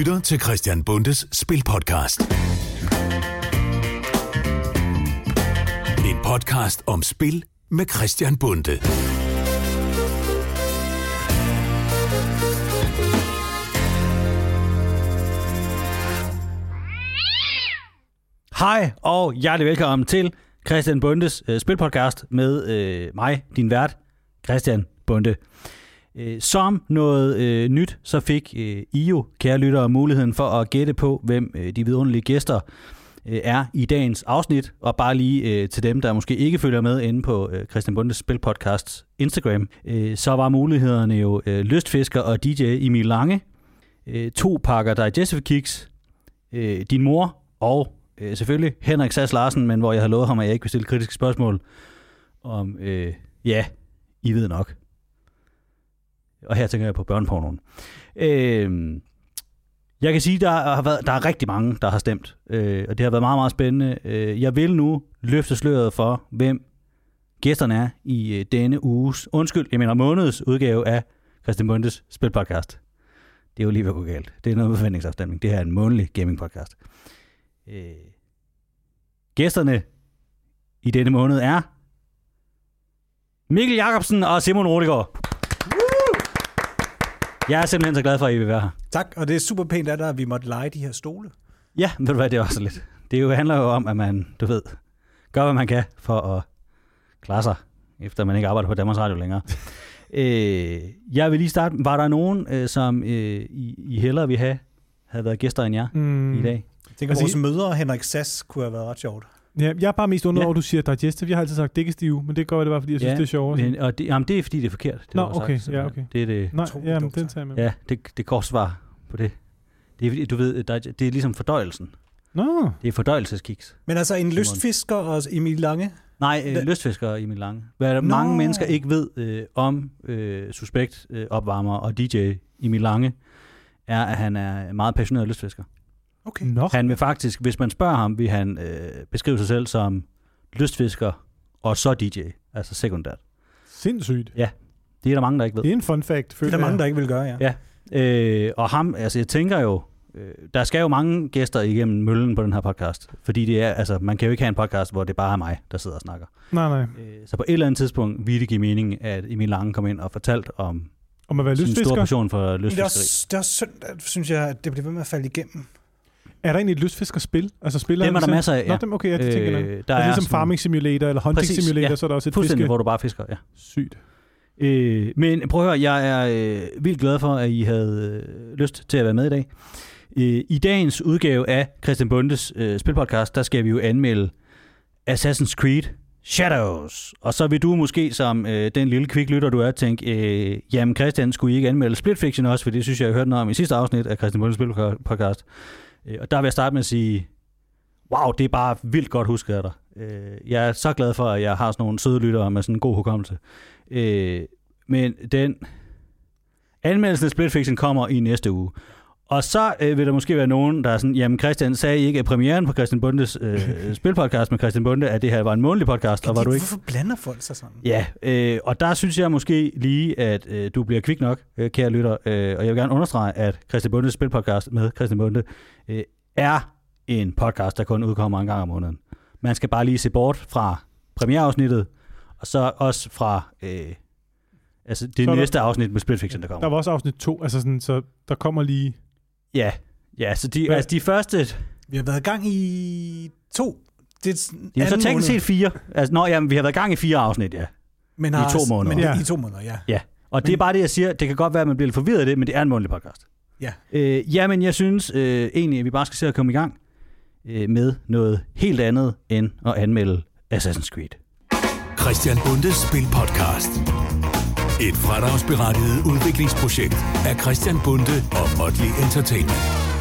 lytter til Christian Bundes Spilpodcast. En podcast om spil med Christian Bunde. Hej og hjertelig velkommen til Christian Bundes Spilpodcast med mig, din vært, Christian Bunde. Som noget nyt, så fik I jo, kære lyttere, muligheden for at gætte på, hvem de vidunderlige gæster er i dagens afsnit. Og bare lige til dem, der måske ikke følger med inde på Christian Bundes Spilpodcasts Instagram, så var mulighederne jo lystfisker og DJ Emil Lange, 2 pakker Digestive Kicks, din mor og selvfølgelig Henrik Sass Larsen, men hvor jeg har lovet ham, at jeg ikke vil stille kritiske spørgsmål om, ja, I ved nok. Og her tænker jeg på børnepornoen. Jeg kan sige, at der er rigtig mange, der har stemt, og det har været meget, meget spændende. Jeg vil nu løfte sløret for, hvem gæsterne er i denne uges, måneds udgave af Christian Bundes Spilpodcast. Det er jo lige ved at gå galt. Det er noget med forventningsafstemning. Det her er en månedlig gaming-podcast. Gæsterne i denne måned er Mikkel Jacobsen og Simon Rodegaard. Jeg er simpelthen så glad for, at I vil være her. Tak, og det er super pænt af dig, at vi måtte lege de her stole. Ja, ved du hvad, det er også lidt. Det handler jo om, at man, du ved, gør, hvad man kan for at klare sig, efter man ikke arbejder på Danmarks Radio længere. Jeg vil lige starte. Var der nogen, som I hellere ville have, havde været gæster end jer i dag? Jeg tænker, vores mødre Henrik Sass kunne have været ret sjovt. Ja, jeg er bare mest undret over, at du siger digestive. Jeg har altid sagt digestive, men det går det bare, fordi jeg synes, det er sjovere. Og det er fordi, det er forkert. Det okay, sagt, ja, okay. Det er det. Nej, ja, men den tager jeg med. Ja, det kort svar på det. Det er, du ved, det er ligesom fordøjelsen. Nå. Det er fordøjelseskiks. Men altså en lystfisker og Emil Lange? Nej, lystfisker og Emil Lange. Hvad mange mennesker ikke ved om suspekt opvarmer og DJ Emil Lange, er, at han er meget passioneret lystfisker. Okay. Han vil faktisk, hvis man spørger ham, vil han beskrive sig selv som lystfisker og så DJ, altså sekundært. Sindssygt. Ja, det er der mange, der ikke ved. Det er en fun fact. Det er der mange, der ikke vil gøre, ja. Ja, og ham, altså jeg tænker jo, der skal jo mange gæster igennem møllen på den her podcast, fordi det er, altså man kan jo ikke have en podcast, hvor det bare er mig, der sidder og snakker. Nej. Så på et eller andet tidspunkt ville det give mening, at Emil Lange kom ind og fortalte om at være lystfisker. Sin store passion for lystfiskeri. Det er også synd, synes jeg, at det bliver ved med at falde igennem. Er der egentlig et lystfiskerspil? Altså spiller dem er der masser af, ja. Nå, okay, ja, det tænker jeg. Der er ligesom Farming Simulator eller Hunting Simulator, ja. Så er der også et fiske. Hvor du bare fisker, ja. Sygt. Men prøv at høre, jeg er vildt glad for, at I havde lyst til at være med i dag. I dagens udgave af Christian Bundes Spilpodcast, der skal vi jo anmelde Assassin's Creed Shadows. Og så vil du måske som den lille kviklytter, du er, tænke, jamen Christian, skulle I ikke anmelde Split Fiction også? For det synes jeg, jeg hørte noget om i sidste afsnit af Christian Bundes Spilpodcast. Og der vil jeg starte med at sige, wow, det er bare vildt godt husket af dig. Jeg er så glad for, at jeg har sådan nogle søde lyttere med sådan en god hukommelse. Men den anmeldelsen af Split Fiction kommer i næste uge. Og så vil der måske være nogen, der er sådan, jamen Christian sagde ikke, at premieren på Christian Bundes Spilpodcast med Christian Bunde, at det her var en månedlig podcast, og var du ikke? Hvorfor blander folk sig sådan? Ja, og der synes jeg måske lige, at du bliver kvik nok, kære lytter, og jeg vil gerne understrege, at Christian Bundes Spilpodcast med Christian Bunde er en podcast, der kun udkommer en gang om måneden. Man skal bare lige se bort fra premiereafsnittet, og så også fra altså det så næste afsnit med Split Fiction, der kommer. Der var også afsnit 2, altså sådan, så der kommer lige... Ja, så de første... Vi har været i gang i 2. Ja, så teknisk set 4. Altså, vi har været i gang i 4 afsnit, ja. Men i 2 måneder. Men i 2 måneder, ja. Ja, og det er bare det, jeg siger. Det kan godt være, at man bliver lidt forvirret af det, men det er en månedlig podcast. Ja. Jamen, jeg synes egentlig, at vi bare skal se at komme i gang med noget helt andet end at anmelde Assassin's Creed. Christian Bundes Spilpodcast. Et fradragsberettiget udviklingsprojekt af Christian Bunde og Motley Entertainment.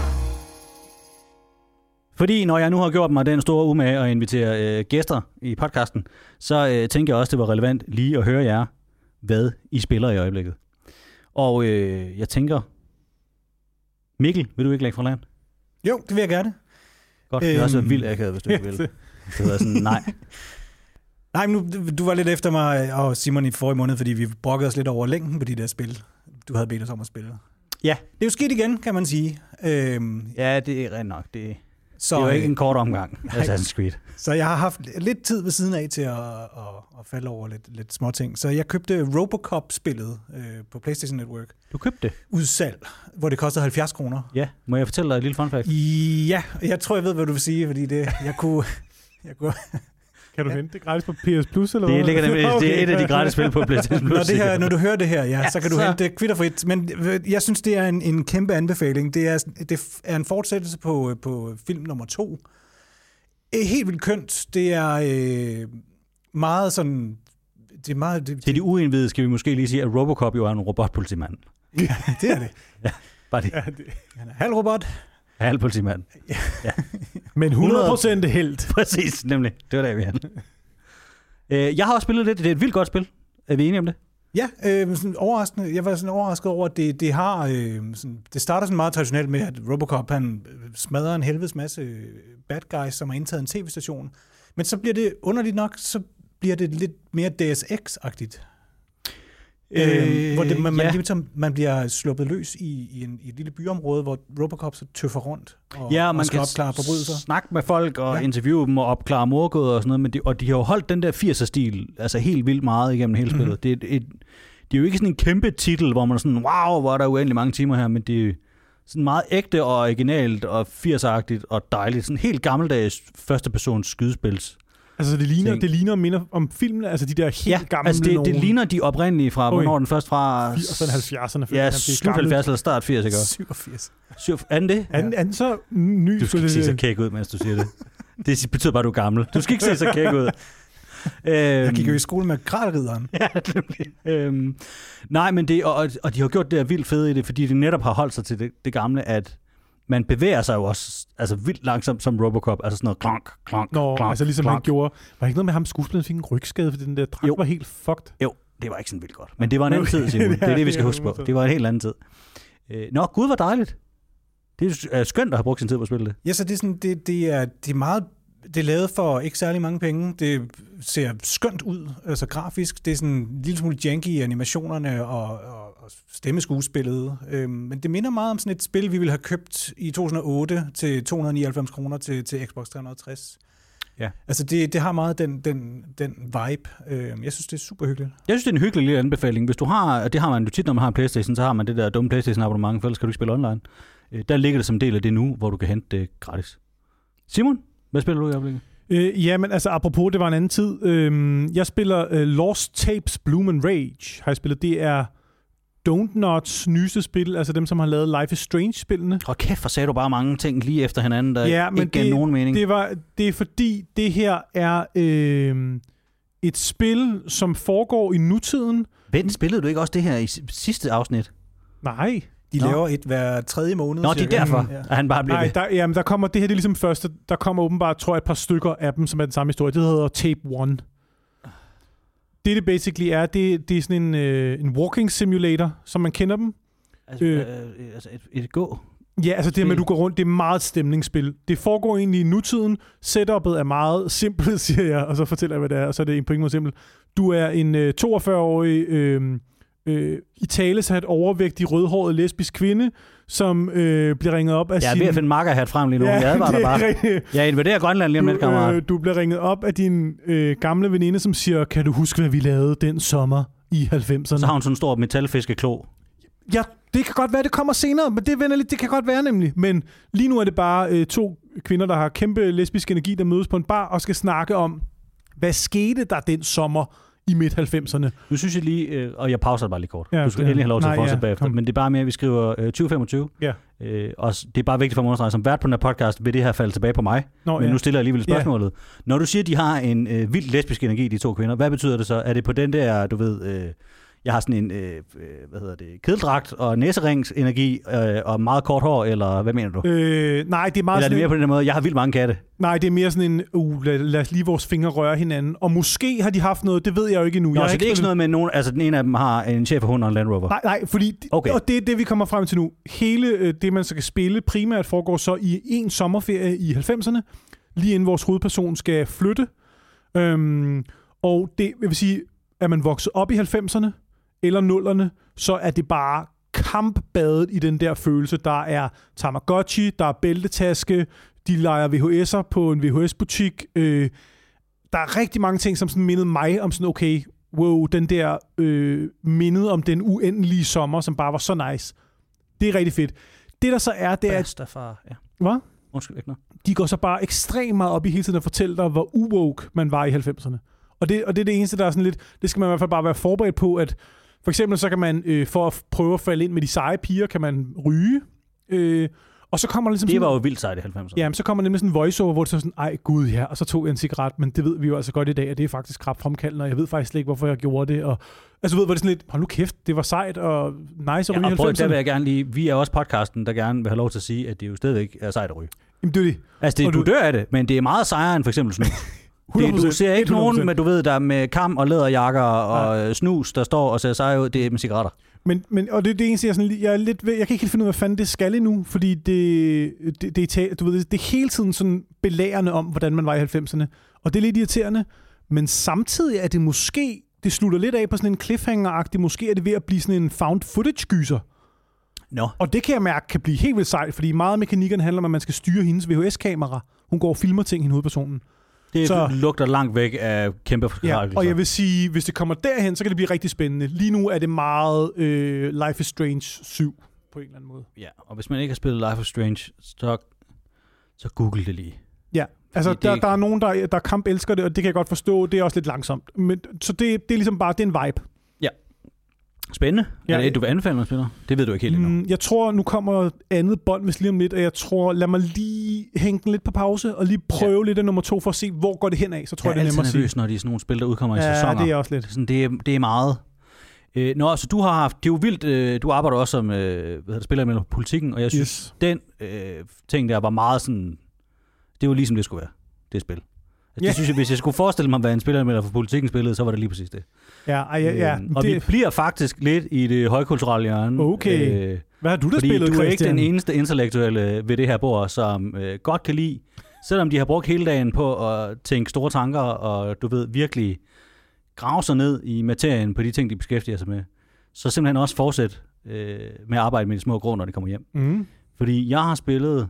Fordi når jeg nu har gjort mig den store umage at invitere gæster i podcasten, så tænker jeg også, det var relevant lige at høre jer, hvad I spiller i øjeblikket. Og jeg tænker, Mikkel, vil du ikke lægge fra land? Jo, det vil jeg gerne. Godt, det er også vildt akavet, hvis du ikke vil. Det hedder sådan, nej. Nej, men du var lidt efter mig og Simon i forrige måned, fordi vi brokkede os lidt over længden på de der spil, du havde bedt os om at spille. Ja. Det er jo sket igen, kan man sige. Ja, det er rent nok. Det Så, er jo ikke en kort omgang, Assassin's Creed. Så jeg har haft lidt tid ved siden af til at falde over lidt småting. Så jeg købte Robocop-spillet på PlayStation Network. Du købte det? Udsalg, hvor det kostede 70 kroner. Ja, må jeg fortælle dig et lille fun fact? Ja, jeg tror, jeg ved, hvad du vil sige, fordi jeg kunne... Kan du hente det gratis på PS Plus, eller hvad? Det ligger nemlig, det er et af de gratis spil på PlayStation Plus. Når du hører det her, så kan du hente det kvitterfrit. Men jeg synes, det er en kæmpe anbefaling. Det er en fortsættelse på film nummer 2. Helt vildt kønt. Det er meget sådan... Til de uindvidede skal vi måske lige sige, at Robocop jo er en robotpolitimand. Ja, det er det. Ja, bare det. Ja, han er halv robot. Halv politimand. Ja. Men 100% helt. Præcis, nemlig. Det var der, vi havde. Jeg har også spillet lidt. Det er et vildt godt spil. Er vi enige om det? Ja, sådan overraskende. Jeg var sådan overrasket over, at det har... det starter sådan meget traditionelt med, at Robocop han smadrer en helvedes masse bad guys, som har indtaget en tv-station. Men så bliver det underligt nok, så bliver det lidt mere Deus Ex-agtigt. Hvor man bliver sluppet løs i et lille byområde, hvor Robocop så tøffer rundt og man skal kan opklare forbrydelser. Snakke med folk og interviewe dem og opklare mordgåder og sådan noget, men de har jo holdt den der 80'er-stil altså helt vildt meget igennem hele spillet. Det er jo ikke sådan en kæmpe titel, hvor man er sådan, wow, hvor er der uendelig mange timer her, men det er sådan meget ægte og originalt og 80'er-agtigt og dejligt. Sådan helt gammeldags førstepersons skydespils. Altså det ligner og minder om filmen, altså de der helt gamle altså det ligner de oprindelige fra, hvornår den først fra... 70'erne. Ja, slut 70 eller start 80, ikke? 87. Er den det? Er den så ny? Du skal ikke se så kæk ud, mens du siger det. Det betyder bare, at du er gammel. Du skal ikke se så kæk ud. Jeg gik jo i skole med Gralridderen. Ja, nemlig. Nej, men de har gjort det vildt fede i det, fordi de netop har holdt sig til det gamle, at man bevæger sig jo også altså vildt langsomt som Robocop, altså sådan noget klonk, klonk. Altså ligesom han gjorde. Var ikke noget med ham skuespilleren fik en rygskade, fordi den der dragt var helt fucked? Jo, det var ikke sådan vildt godt. Men det var en anden tid, Simon. Det er det, vi skal huske på. Det var en helt anden tid. Gud, hvor dejligt. Det er skønt at have brugt sin tid på at spille det. Ja, så det er sådan, det er meget... Det er lavet for ikke særlig mange penge. Det ser skønt ud, altså grafisk. Det er sådan en lille smule janky i animationerne og stemmeskuespillet. Men det minder meget om sådan et spil, vi ville have købt i 2008 til 299 kroner til Xbox 360. Ja. Altså det har meget den vibe. Jeg synes, det er super hyggeligt. Jeg synes, det er en hyggelig lille anbefaling. Hvis du har, det har man jo tit, når man har en PlayStation, så har man det der dumme PlayStation-abonnement, for ellers kan du ikke spille online. Der ligger det som del af det nu, hvor du kan hente det gratis. Simon? Hvad spiller du i øjeblikket? Jamen, altså apropos, det var en anden tid. Jeg spiller Lost Tapes Bloom and Rage. Har jeg spillet. Det er Dontnots nyeste spil, altså dem, som har lavet Life is Strange-spillene. Kæft, for sagde du bare mange ting lige efter hinanden, der ikke gav nogen mening. Det er fordi, det her er et spil, som foregår i nutiden. Spillede du ikke også det her i sidste afsnit? Nej. De laver et hver tredje måned. Nå, det er derfor, at han bare bliver ved. Der kommer, det her det er ligesom første, der kommer åbenbart, tror jeg, et par stykker af dem, som er den samme historie. Det hedder Tape 1. Det basically er, det er sådan en walking simulator, som man kender dem. Altså et gå? Ja, altså det med, at du går rundt, det er meget stemningsspil. Det foregår egentlig i nutiden. Setup'et er meget simpelt, siger jeg, og så fortæller jeg, hvad det er, og så er det på ingen måde simpelt. Du er en 42-årig... i tale så et overvægtig rødhåret lesbisk kvinde, som bliver ringet op af sin... Jeg er ved at finde makkerhat frem lige nu. Jeg advarer bare. Jeg invaderer Grønland lige om lidt, kammerat. Du bliver ringet op af din gamle veninde, som siger, kan du huske, hvad vi lavede den sommer i 90'erne? Så har hun sådan en stor metalfiskeklo. Ja, det kan godt være, det kommer senere, men det kan godt være nemlig. Men lige nu er det bare to kvinder, der har kæmpe lesbisk energi, der mødes på en bar og skal snakke om, hvad skete der den sommer i midt-90'erne. Nu synes jeg lige, og jeg pauser bare lige kort. Ja, du skal endelig have lov til at fortsætte bagefter. Men det er bare mere, at vi skriver 2025. Ja. Og det er bare vigtigt for mig at understrege, som vært på den her podcast, vil det her falde tilbage på mig. Men nu stiller jeg alligevel spørgsmålet. Når du siger, at de har en vild lesbisk energi, de to kvinder, hvad betyder det så? Er det på den der, du ved... Jeg har sådan en, kedeldragt og næseringsenergi og meget kort hår, eller hvad mener du? Nej, det er meget eller er det mere på den der måde, jeg har vildt mange katte? Nej, det er mere sådan en, lad os lige vores fingre røre hinanden. Og måske har de haft noget, det ved jeg jo ikke endnu. Nå, så det er ikke sådan noget med nogen, altså den ene af dem har en schæferhund og en Land Rover? Nej, fordi, og det er det, vi kommer frem til nu. Hele det, man så kan spille, primært foregår så i en sommerferie i 90'erne, lige inden vores hovedperson skal flytte. Og det vil sige, at man vokset op i 90'erne, eller 0'erne, så er det bare kampbadet i den der følelse. Der er Tamagotchi, der er bæltetaske, de leger VHS'er på en VHS-butik. Der er rigtig mange ting, som sådan mindede mig om sådan, okay, wow, den der mindet om den uendelige sommer, som bare var så nice. Det er rigtig fedt. Det der så er, det er... Bedstefar, ja. Hvad? Undskyld, ikke noget. De går så bare ekstremt meget op i hele tiden at fortælle dig, hvor uwoke man var i 90'erne. Og det er det eneste, der er sådan lidt... Det skal man i hvert fald bare være forberedt på, at for eksempel så kan man, for at prøve at falde ind med de seje piger, kan man ryge. Og så kommer ligesom det sådan, var jo vildt sejt i 90'erne. Ja, så kommer nemlig sådan en voiceover, hvor det så sådan, ej gud ja, og så tog jeg en cigaret, men det ved vi jo altså godt i dag, at det er faktisk kræftfremkaldende, og jeg ved faktisk slet ikke, hvorfor jeg gjorde det. Og, altså ved, hvor det sådan lidt, hold nu kæft, det var sejt og nice at ryge i 90'erne. Der vil jeg gerne lige, vi er også podcasten, der gerne vil have lov til at sige, at det jo stadigvæk er sejt at ryge. Jamen det er det. Altså du dør af det, men det er meget sejere end for eksempel snus. Du ser ikke 100%. Nogen, men du ved, der er med kam og læderjakker og snus, der står og ser sej ud, det er med cigaretter. Men og det eneste, jeg er lidt ved, jeg kan ikke helt finde ud af, hvad fanden det skal endnu, fordi du ved, det er hele tiden sådan belærende om, hvordan man var i 90'erne. Og det er lidt irriterende, men samtidig er det måske, det slutter lidt af på sådan en cliffhanger-agtig, måske er det ved at blive sådan en found footage-gyser. No. Og det kan jeg mærke kan blive helt vildt sejt, fordi meget af mekanikkerne handler om, at man skal styre hendes VHS-kamera. Hun går og filmer ting, hende hovedpersonen. Det lugter langt væk af kæmpe forskellige. Og jeg vil sige, hvis det kommer derhen, så kan det blive rigtig spændende. Lige nu er det meget Life is Strange 7 på en eller anden måde. Ja, og hvis man ikke har spillet Life is Strange, så google det lige. Ja, altså der er nogen, der kamp elsker det, og det kan jeg godt forstå. Det er også lidt langsomt. Men, så det er ligesom bare, det er en vibe. Ja. Spændende. Ja. Er det du vil anbefale mig spiller? Det ved du ikke helt endnu. Jeg tror, nu kommer andet bånd hvis lige om lidt, og jeg tror, lad mig lige hænge den lidt på pause, og lige prøve lidt af nummer 2 for at se, hvor går det hen af. Så tror jeg, det er nemmere at sige. Jeg er altid nervøs, når de er sådan nogle spil, der udkommer i sæsoner. Ja, det er også lidt. Sådan, det er meget. Nå, så du har haft, det er jo vildt, du arbejder også som spiller med politikken, og jeg synes, den ting der var meget sådan, det var ligesom det skulle være, det spil. Altså, det synes jeg, hvis jeg skulle forestille mig, hvad en spiller for politikken spillede, så var det lige præcis det. Ja. Og vi bliver faktisk lidt i det højkulturelle hjørne. Okay. Hvad har du da spillet, Christian? Du er ikke den eneste intellektuelle ved det her bord, som godt kan lide, selvom de har brugt hele dagen på at tænke store tanker, og du ved, virkelig grave sig ned i materien på de ting, de beskæftiger sig med, så simpelthen også fortsætte med at arbejde med de små grå, når de kommer hjem. Mm. Fordi jeg har spillet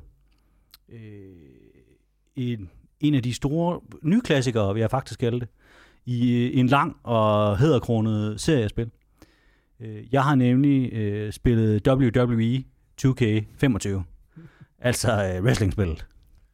en af de store nye klassikere, vil jeg faktisk kalde det, i en lang og hæderkronet seriespil. Jeg har nemlig spillet WWE 2K25, altså wrestlingspillet.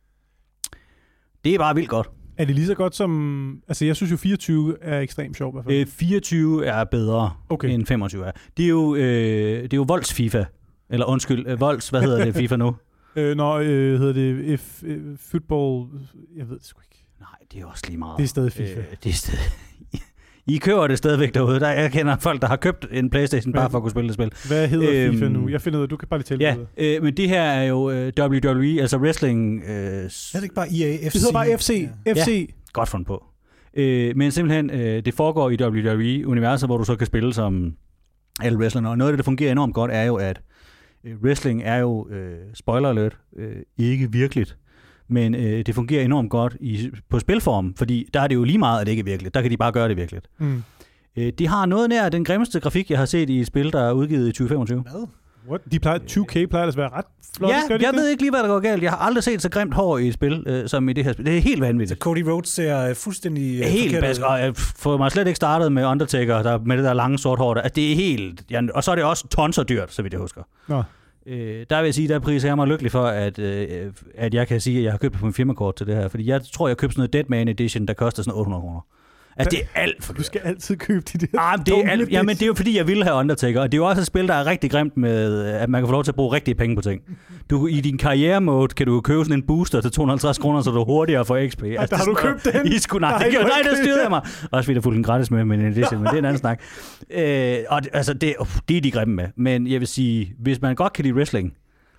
Det er bare vildt godt. Er det lige så godt som... Altså, jeg synes jo 24 er ekstremt sjovt i hvert fald. 24 er bedre end 25 er. Det er jo Volds FIFA. Eller undskyld, Volds, hvad hedder det FIFA nu? Hedder det football... Jeg ved det sgu ikke. Nej, det er også lige meget. Det er stadig FIFA. Det er stadig... I køber det stadigvæk derude. Jeg kender folk, der har købt en PlayStation bare for at kunne spille det spil. Hvad hedder FIFA nu? Jeg finder ud af, du kan bare lige tælle det. Men det her er jo WWE, altså wrestling... er det ikke bare EA, FC? Det hedder bare FC. Ja. FC. Ja, godt fundet på. Men simpelthen, det foregår i WWE-universet, hvor du så kan spille som alle wrestlerne. Og noget af det, der fungerer enormt godt, er jo, at wrestling er jo, spoiler alert, ikke virkeligt. Men det fungerer enormt godt på spilform, fordi der er det jo lige meget, at det ikke er virkeligt. Der kan de bare gøre det virkeligt. Mm. De har noget nær den grimmeste grafik, jeg har set i et spil, der er udgivet i 2025. Hvad? What? 2K plejer at være ret flot. Ja, jeg ved ikke lige, hvad der går galt. Jeg har aldrig set så grimt hår i et spil, som i det her spil. Det er helt vanvittigt. Så Cody Rhodes ser fuldstændig helt bask, og jeg får mig slet ikke startet med Undertaker, der med det der lange sort hår. Altså, det er helt... Ja, og så er det også tonser dyrt, så vidt jeg husker. Nå. Der vil jeg sige, der priser jeg mig lykkelig for, at jeg kan sige, at jeg har købt på en firmakort til det her. Fordi jeg tror, jeg købte sådan noget Deadman Edition, der koster sådan 800 kroner. Altså, det er alt for dyrt. Du skal altid købe de der men det er jo fordi, jeg ville have Undertaker. Og det er jo også et spil, der er rigtig grimt med, at man kan få lov til at bruge rigtige penge på ting. I din karriere-mode kan du købe sådan en booster til 250 kroner, så du hurtigere får XP. Altså, har du købt den? Det styrede jeg mig. Også fordi der fulgte en gratis med en edition, men det er en anden snak. Og altså, det er de grimme med. Men jeg vil sige, hvis man godt kan lide wrestling,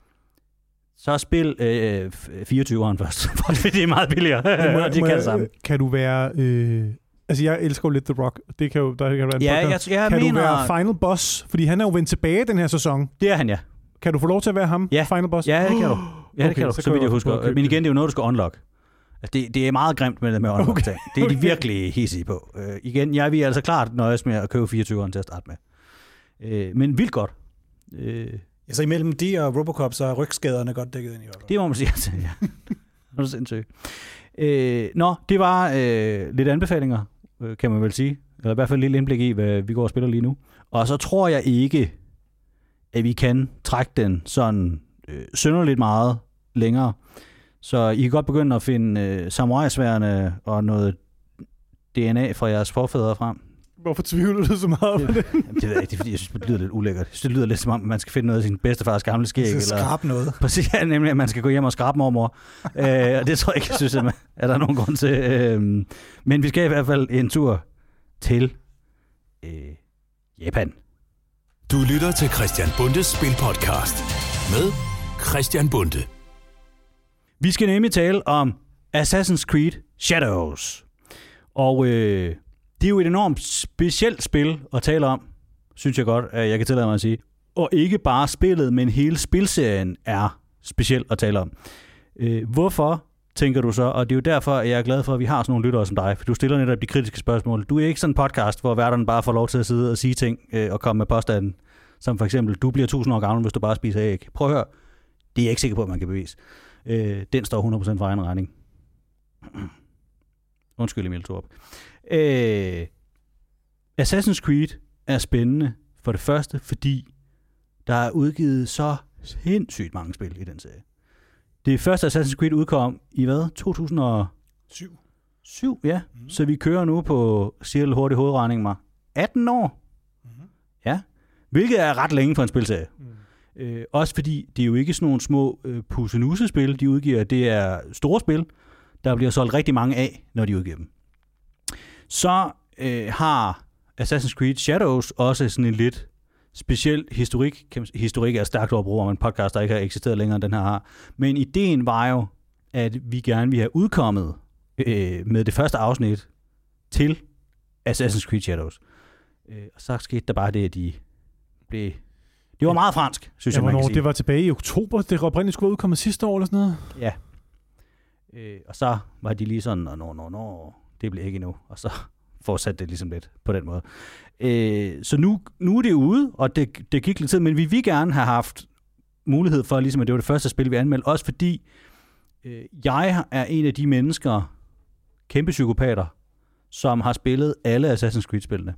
så spil 24'eren først, for det er meget billigere. Det kan det samme. Kan du være... Altså, jeg elsker jo lidt The Rock. Det kan jo, der kan være en podcast. Jeg kan mener... du være Final Boss? Fordi han er jo vendt tilbage den her sæson. Det er han, ja. Kan du få lov til at være ham, Final Boss? Ja, det kan du. Ja, det kan du, så vidt jeg husker. Men igen, det er jo noget, du skal unlock. Altså, det er meget grimt med det med unlock. Okay. Det er de virkelig hissige på. Igen, jeg vil altså klart nøjes med at købe 24'eren til at starte med. Men vildt godt. Så imellem de og Robocop, så er rygskaderne godt dækket ind i hvert fald. Det må man sige. Altså, ja. Det er sindssygt. Det var lidt anbefalinger, kan man vel sige. Eller i hvert fald et lille indblik i, hvad vi går og spiller lige nu. Og så tror jeg ikke, at vi kan trække den sådan synderligt meget længere. Så I kan godt begynde at finde samurai-sværene og noget DNA fra jeres forfædre frem. Hvorfor tvivler du så meget på det? Jamen, det ved jeg ikke, det er fordi, jeg synes, det lyder lidt ulækkert. Jeg synes, det lyder lidt som om, man skal finde noget af sin bedstefars gamle skæg. Man skal skrabe noget. Præcis, ja, nemlig at man skal gå hjem og skrabe mormor. Og det tror jeg ikke, jeg synes, at der er nogen grund til. Men vi skal i hvert fald en tur til Japan. Du lytter til Christian Bundes Spilpodcast med Christian Bunde. Vi skal nemlig tale om Assassin's Creed Shadows. Og det er jo et enormt specielt spil at tale om, synes jeg godt, at jeg kan tillade mig at sige. Og ikke bare spillet, men hele spilserien er speciel at tale om. Hvorfor, tænker du så? Og det er jo derfor, at jeg er glad for, at vi har sådan nogle lyttere som dig, for du stiller netop de kritiske spørgsmål. Du er ikke sådan en podcast, hvor værterne bare får lov til at sidde og sige ting og komme med påstanden. Som for eksempel, du bliver 1000 år gammel, hvis du bare spiser æg. Prøv at høre. Det er jeg ikke sikker på, at man kan bevise. Den står 100% for egen regning. Undskyld, Emil Thorup. Assassin's Creed er spændende for det første, fordi der er udgivet så sindssygt mange spil i den serie. Det første Assassin's Creed udkom i hvad? 2007? 7, ja. Mm-hmm. Så vi kører nu på, siger det hurtigt hovedregning mig, 18 år. Mm-hmm. Ja. Hvilket er ret længe for en spilserie. Mm. Også fordi det er jo ikke sådan nogle små pussenusespil, de udgiver. Det er store spil, der bliver solgt rigtig mange af, når de udgiver dem. Så har Assassin's Creed Shadows også sådan en lidt speciel historik. Historik er stærkt overbrug om en podcast, der ikke har eksisteret længere, end den her har. Men ideen var jo, at vi gerne ville have udkommet med det første afsnit til Assassin's Creed Shadows. Og så skete der bare det, at de blev... Det var meget fransk, synes jeg, man kan sige. Det var tilbage i oktober. Det oprindeligt skulle udkomme sidste år eller sådan noget. Ja. Og så var de lige sådan, det bliver ikke endnu. Og så fortsatte det ligesom lidt på den måde. Så nu er det ude, og det gik lidt tid, men vi vil gerne have haft mulighed for, ligesom at det var det første spil, vi anmeldte, også fordi jeg er en af de mennesker, kæmpe psykopater, som har spillet alle Assassin's Creed-spillene.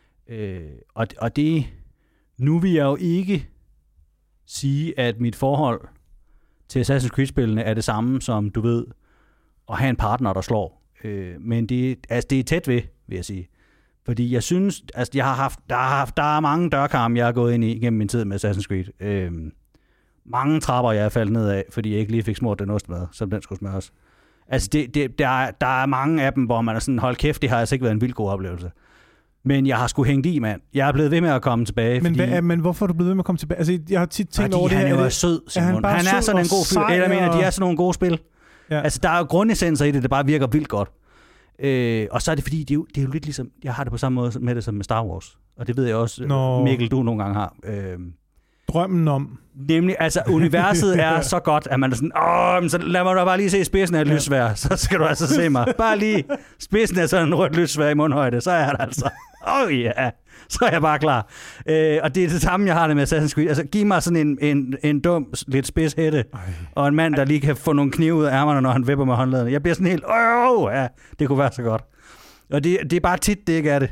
Og det... Nu vil jeg jo ikke sige, at mit forhold til Assassin's Creed-spillene er det samme som, du ved, at have en partner, der slår. Men det er tæt ved, vil jeg sige. Fordi jeg synes, altså der er mange dørkarme, jeg har gået ind i gennem min tid med Assassin's Creed. Mange trapper, jeg er faldet ned af, fordi jeg ikke lige fik smurt den ost med, som den skulle smøres. Altså der er mange af dem, hvor man er sådan, hold kæft, det har altså ikke været en vild god oplevelse. Men jeg har sgu hængt i, mand. Jeg er blevet ved med at komme tilbage. Men hvorfor er du blevet ved med at komme tilbage? Altså, jeg har tit tænkt over det her. Han er jo sød, Simon. Han er sådan en god fyr. Eller mener, de er sådan nogle gode spil. Ja. Altså, der er jo grundessenser i det, det bare virker vildt godt. Og så er det fordi, det er jo lidt ligesom, jeg har det på samme måde med det som med Star Wars. Og det ved jeg også, Mikkel, du nogle gange har. Drømmen om. Nemlig, altså universet er så godt, at man er sådan, så lad mig da bare lige se spidsen af et lysvær, så skal du altså se mig. Bare lige spidsen af sådan en rødt lysvær i mundhøjde, så er det altså. Ja, så er jeg bare klar. Og det er det samme, jeg har det med Assassin's Creed. Altså, giv mig sådan en dum, lidt spids hætte, og en mand, der lige kan få nogle knive ud af ærmerne, når han vipper med håndledene. Jeg bliver sådan helt, ja, det kunne være så godt. Og det er bare tit, det ikke er det.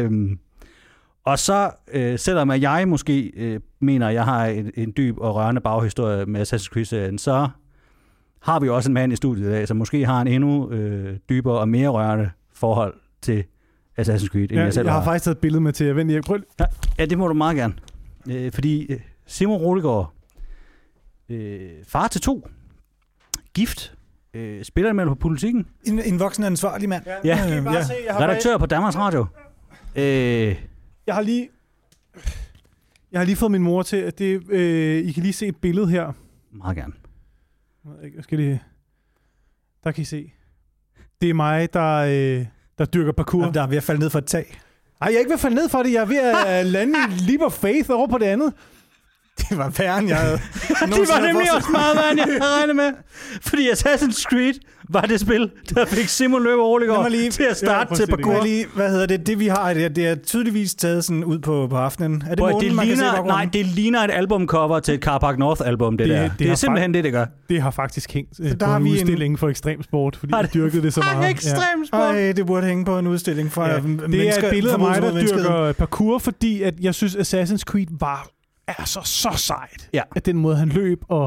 Og så, selvom jeg måske mener, at jeg har en dyb og rørende baghistorie med Assassin's Creed-serien, så har vi også en mand i studiet i dag, som måske har en endnu dybere og mere rørende forhold til Assassin's Creed, end jeg selv har. Jeg har faktisk taget et billede med til jer. Vent, jeg prøver. Ja, det må du meget gerne. Fordi Simon Rodegaard, far til 2, gift, spiller med på Politikken. En voksen ansvarlig mand. Ja. Redaktør på Danmarks Radio. Jeg har lige fået min mor til, at det, I kan lige se et billede her. Meget gerne. Jeg skal lige... Der kan I se. Det er mig, der dyrker parkour. Der er ved at falde ned for et tag. Nej, jeg er ikke ved at falde ned for det. Jeg er ved at lande i leap of faith over på det andet. Det var værre, end jeg havde. Det var nemlig også meget værre, end jeg havde regnet med. Fordi Assassin's Creed var det spil, der fik Simon Løber Overligård til at starte til parkour. Hvad hedder det? Det vi har, det er tydeligvis taget sådan ud på aftenen. Er det månen, man kan se baggrunden? Nej, det ligner et albumcover til et Carpark North-album, det der. Det er simpelthen det gør. Det har faktisk hængt på en udstilling for ekstremsport, fordi jeg dyrkede det så meget. Ekstremsport? Ej, det burde hænge på en udstilling for mennesker. Det er et billede af mig, der dyrker parkour, fordi at jeg synes, Assassin's Creed var altså så sejt. Ja. At den måde, han løb og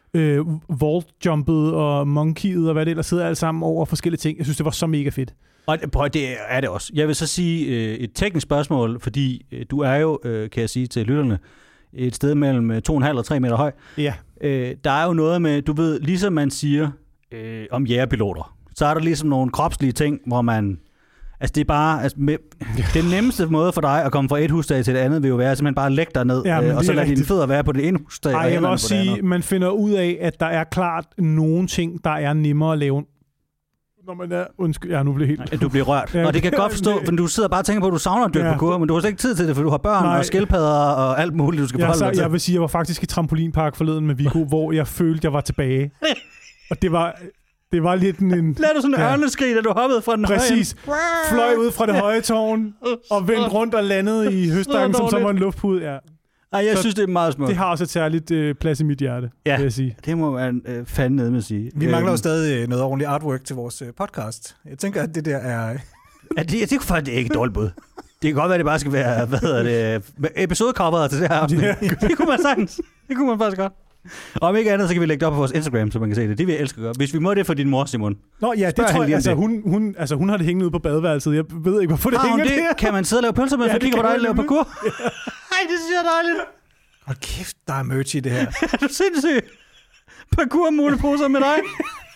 vault-jumpede og monkeyede og hvad det ellers sidder alt sammen over forskellige ting. Jeg synes, det var så mega fedt. Og det er det også. Jeg vil så sige et teknisk spørgsmål, fordi du er jo, kan jeg sige til lytterne, et sted mellem 2,5 og 3 meter høj. Ja. Der er jo noget med, du ved, ligesom man siger om jægerpiloter, så er der ligesom nogle kropslige ting, hvor man... Altså det er bare... den nemmeste måde for dig at komme fra et husdag til det andet vil jo være simpelthen bare at lægge dig ned, og så lade dine fødder være på det ene husdag. Nej, jeg vil også sige, man finder ud af, at der er klart nogle ting, der er nemmere at lave. Når man er... Undskyld, nu bliver helt... Du bliver rørt. Og det kan godt forstå, for du sidder bare og tænker på, at du savner at dykke på kur, men du har slet ikke tid til det, for du har børn og skildpadder og alt muligt, du skal forholde dig til. Jeg vil sige, jeg var faktisk i trampolinpark forleden med Viggo, hvor jeg følte, jeg var tilbage. Og det var lidt en... Lad du sådan en ørneskrig, da du hoppede fra den høje. Præcis. Fløj ud fra det høje tårn og vendte rundt og landede i høstakken, som så var en luftpude. Ja. Ej, jeg synes, det er meget smukt. Det har også et særligt plads i mit hjerte, vil jeg sige. Det må man fandme ned med at sige. Vi mangler jo stadig noget ordentligt artwork til vores podcast. Jeg tænker, at det der er... det kunne faktisk ikke et dårligt bud. Det kan godt være, det bare skal være, episodecoveret til det her afsnit. Det kunne man sagtens. Det kunne man faktisk godt. Og om ikke andet, så kan vi lægge det op på vores Instagram, så man kan se det. Det vil jeg elske at gøre. Hvis vi må det for din mor, Simon. Nå ja, det tror jeg. Hun har det hængende ude på badeværelset. Jeg ved ikke, hvorfor det hænger det der. Kan man sidde og lave pølser med, for kigger på dig og lave parkour? Ej, det synes jeg er dejligt. Hold kæft, der er merch i det her. Er du sindssyg? Parkour-muleposer med dig?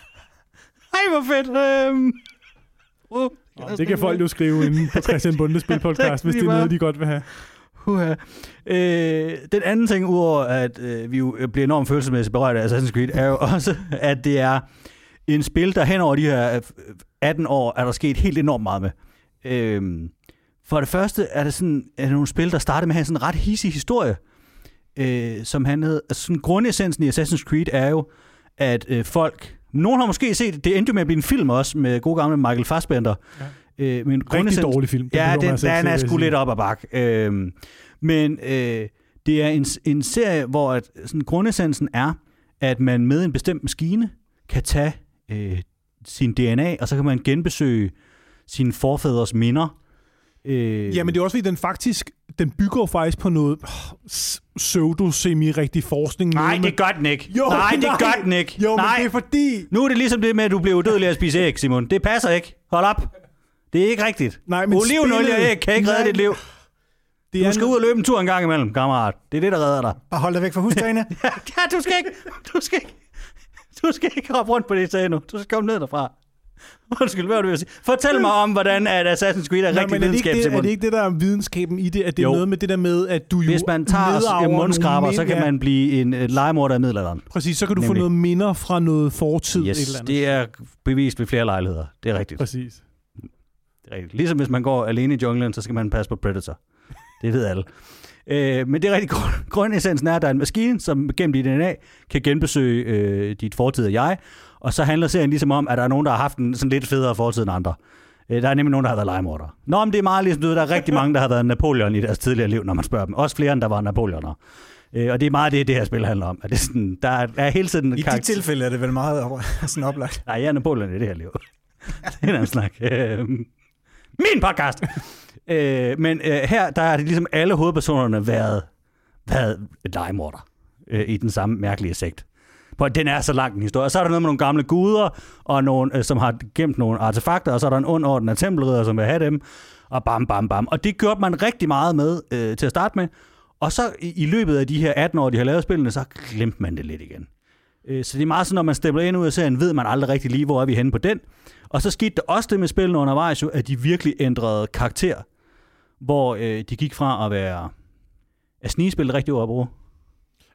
Ej, hvor fedt. Det kan folk jo skrive inde på Christian Bundes Spilpodcast, hvis det er noget, de godt vil have. Den anden ting, udover at vi jo bliver enormt følelsesmæssigt berørt af Assassin's Creed, er jo også, at det er en spil, der hen over de her 18 år, er der sket helt enormt meget med. For det første er det sådan, nogle spil, der startede med at have sådan en ret hissig historie, som handlede... Altså sådan grundessensen i Assassin's Creed er jo, at folk... Nogen har måske set, det endte jo med at blive en film også, med gode gamle Michael Fassbender. Ja. Men rigtig dårlig film. Den er sgu lidt op ad bak. Men det er en serie, hvor sådan, grundessensen er, at man med en bestemt maskine kan tage sin DNA, og så kan man genbesøge sine forfædres minder. Ja, men det er også fordi, den bygger faktisk på noget pseudo-semi-rigtig forskning. Nej, det gør den ikke. Det gør den ikke. Jo, men det er fordi... Nu er det ligesom det med, at du bliver udødelig at spise æg, Simon. Det passer ikke. Hold op. Det er ikke rigtigt. Nej, men olivenolie og æg kan ikke redde dit liv. Du skal ud og løbe en tur en gang imellem, kammerat. Det er det, der redder dig. Bare hold dig væk fra husdagene. Ja, du skal ikke hoppe rundt på det tag nu. Du skal komme ned derfra. Undskyld, hvad vil du sige? Fortæl mig om, hvordan Assassin's Creed er rigtig videnskab, Simon. Er det ikke det, der er videnskaben i det? At det er noget med det der med, at du jo... Hvis man tager mundskraber, så kan man blive en legemorder af middelalderen. Præcis, så kan du få noget minder fra noget fortid. Yes, et eller andet. Det er bevist ved flere lejligheder. Det er rigtigt. Præcis. Det er rigtigt. Ligesom hvis man går alene i junglen, så skal man passe på Predator. Det ved alle. Men det er rigtig grundessensen er, at der er en maskine, som gennem dit DNA kan genbesøge dit fortidige jeg. Og så handler serien ligesom om, at der er nogen, der har haft en sådan lidt federe fortid end andre. Der er nemlig nogen, der har været legemordere. Nå, men det er meget ligesom, der er rigtig mange, der har været Napoleon i deres tidligere liv, når man spørger dem. Også flere, end der var Napoleoner. Og det er meget det her spil handler om. At det er sådan, der er hele tiden... I de tilfælde er det vel meget sådan oplagt. Nej, jeg er Napoleon i det her liv. Det er en snak. Min podcast! Men her, der er det ligesom alle hovedpersonerne været legemorder i den samme mærkelige sekt. Den er så lang en historie. Og så er der noget med nogle gamle guder, og nogle, som har gemt nogle artefakter, og så er der en ond orden af tempelridder, som vil have dem, og bam, bam, bam. Og det gjorde man rigtig meget med til at starte med. Og så i løbet af de her 18 år, de har lavet spillene, så glemte man det lidt igen. Så det er meget sådan, når man stempler ind ud af serien, ved man aldrig rigtig lige, hvor er vi henne på den. Og så skete der også det med spillene undervejs, jo, at de virkelig ændrede karakter, hvor de gik fra at være... Er snigespil det rigtige ord at bruge?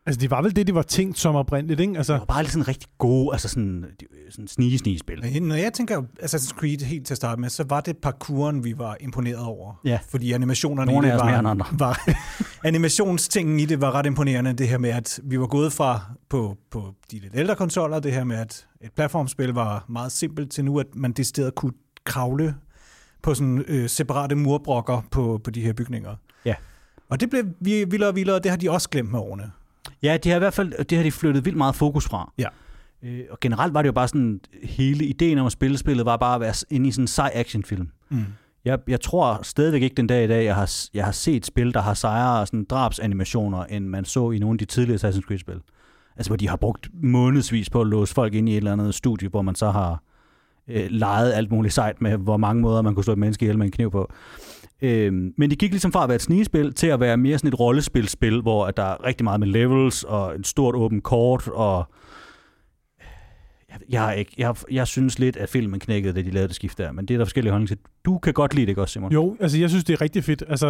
Altså, det var vel det var tænkt som oprindeligt, ikke? Altså, det var bare lidt sådan rigtig gode, altså sådan snige-spil. Når jeg tænker Assassin's Creed helt til at starte med, så var det parkouren, vi var imponeret over. Ja. Fordi animationerne Nogle i det af os mere end andre. var animationstingen i det var ret imponerende. Det her med, at vi var gået fra på de lidt ældre konsoller, det her med, at et platformspil var meget simpelt til nu, at man decideret kunne kravle på sådan separate murbrokker på de her bygninger. Ja. Og det blev vildere og vildere, og det har de også glemt med årene. Ja, det har i hvert fald de flyttet vildt meget fokus fra. Ja. Og generelt var det jo bare sådan, hele ideen om at spille spillet var bare at være inde i sådan en sej actionfilm. Mm. Jeg tror stadigvæk ikke den dag i dag, jeg har set spil, der har sejere sådan drabsanimationer, end man så i nogle af de tidligere Assassin's Creed-spil. Altså, hvor de har brugt månedsvis på at låse folk ind i et eller andet studie, hvor man så har leget alt muligt sejt med, hvor mange måder man kunne slå et menneske ihjel med en kniv på. Men det gik ligesom fra at være et snigespil til at være mere sådan et rollespilspil, hvor der er rigtig meget med levels og et stort åbent kort, og jeg synes lidt, at filmen knækkede, da de lavede det skift der, men det er der forskellige holdninger til. Du kan godt lide det, ikke også, Simon? Jo, altså jeg synes, det er rigtig fedt. Altså,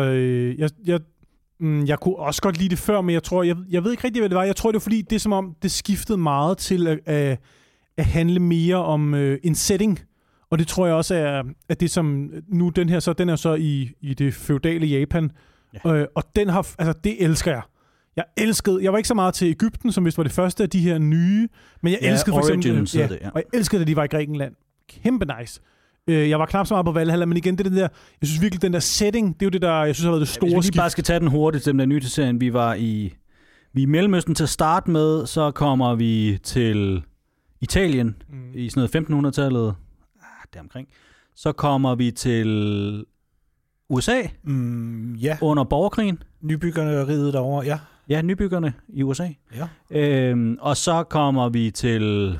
jeg kunne også godt lide det før, men jeg ved ikke rigtig, hvad det var. Jeg tror, det var fordi, det er som om, det skiftede meget til at handle mere om en setting. Og det tror jeg også er det, som nu den er så i det feudale Japan. Ja. Og den har, altså det elsker jeg. Jeg var ikke så meget til Egypten, som vist var det første af de her nye, men jeg elskede for eksempel, og jeg elskede, at de var i Grækenland. Kæmpe nice. Jeg var knap så meget på Valhalla, men igen, det der, jeg synes virkelig, den der setting, det er jo det, der, jeg synes har været det store skift. Hvis vi bare skal tage den hurtigt, den der nye til serien, vi er i Mellemøsten til at starte med, så kommer vi til Italien i sådan noget 1500-tallet, deromkring. Så kommer vi til USA under borgerkrigen. Nybyggerne riget derovre, ja. Ja, nybyggerne i USA. Ja. Og så kommer vi til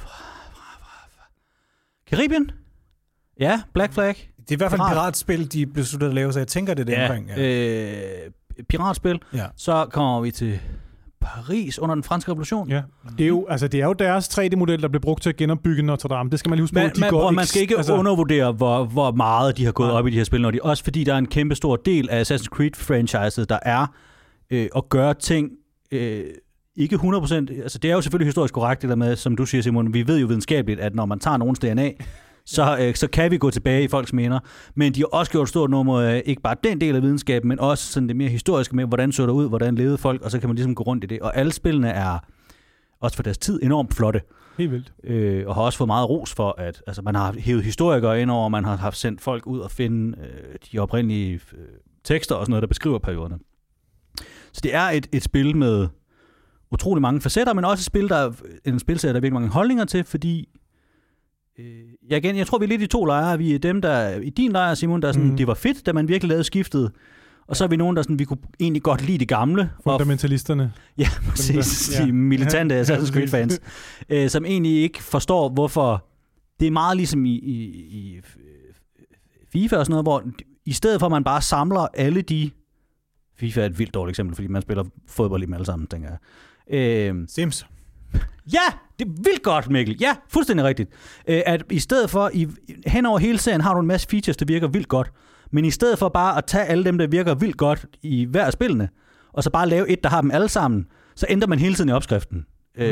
Karibien. Ja, Black Flag. Det er i hvert fald et piratspil, de besluttede at lave, så jeg tænker, det er omkring. Ja, piratspil. Ja. Så kommer vi til Paris under den franske revolution. Ja. Det er jo deres 3D-model, der blev brugt til at genopbygge Notre Dame. Det skal man lige huske på. Man skal ikke undervurdere, hvor meget de har gået op i de her spil, når de også fordi der er en kæmpe stor del af Assassin's Creed-franchiset, der er at gøre ting ikke 100%. Altså, det er jo selvfølgelig historisk korrekt, det der med, som du siger, Simon, vi ved jo videnskabeligt, at når man tager nogens DNA, så kan vi gå tilbage i folks minder. Men de har også gjort et stort nummer af ikke bare den del af videnskaben, men også sådan det mere historiske med, hvordan så det ud, hvordan levede folk, og så kan man ligesom gå rundt i det. Og alle spillene er, også for deres tid, enormt flotte. Helt vildt. Og har også fået meget ros for, at altså, man har hævet historikere ind over, man har haft sendt folk ud og finde de oprindelige tekster og sådan noget, der beskriver perioderne. Så det er et spil med utrolig mange facetter, men også et spil, der er en spilserie, der er virkelig mange holdninger til, fordi jeg tror, vi er lidt i to lejre. Vi er dem, der i din lejr, Simon, der sådan, det var fedt, da man virkelig lavede skiftet. Og så er vi nogen, der sådan, vi kunne egentlig godt lide det gamle. Fundamentalisterne. Ja, præcis. De militante Assassin's Creed-fans, som egentlig ikke forstår, hvorfor det er meget ligesom i FIFA og sådan noget, hvor i stedet for, at man bare samler alle de... FIFA er et vildt dårligt eksempel, fordi man spiller fodbold i dem alle sammen, tænker jeg. Sims. Ja, det er vildt godt, Mikkel. Ja, fuldstændig rigtigt. At i stedet for, hen over hele serien har du en masse features, der virker vildt godt. Men i stedet for bare at tage alle dem, der virker vildt godt i hver af spillene, og så bare lave et, der har dem alle sammen, så ændrer man hele tiden i opskriften.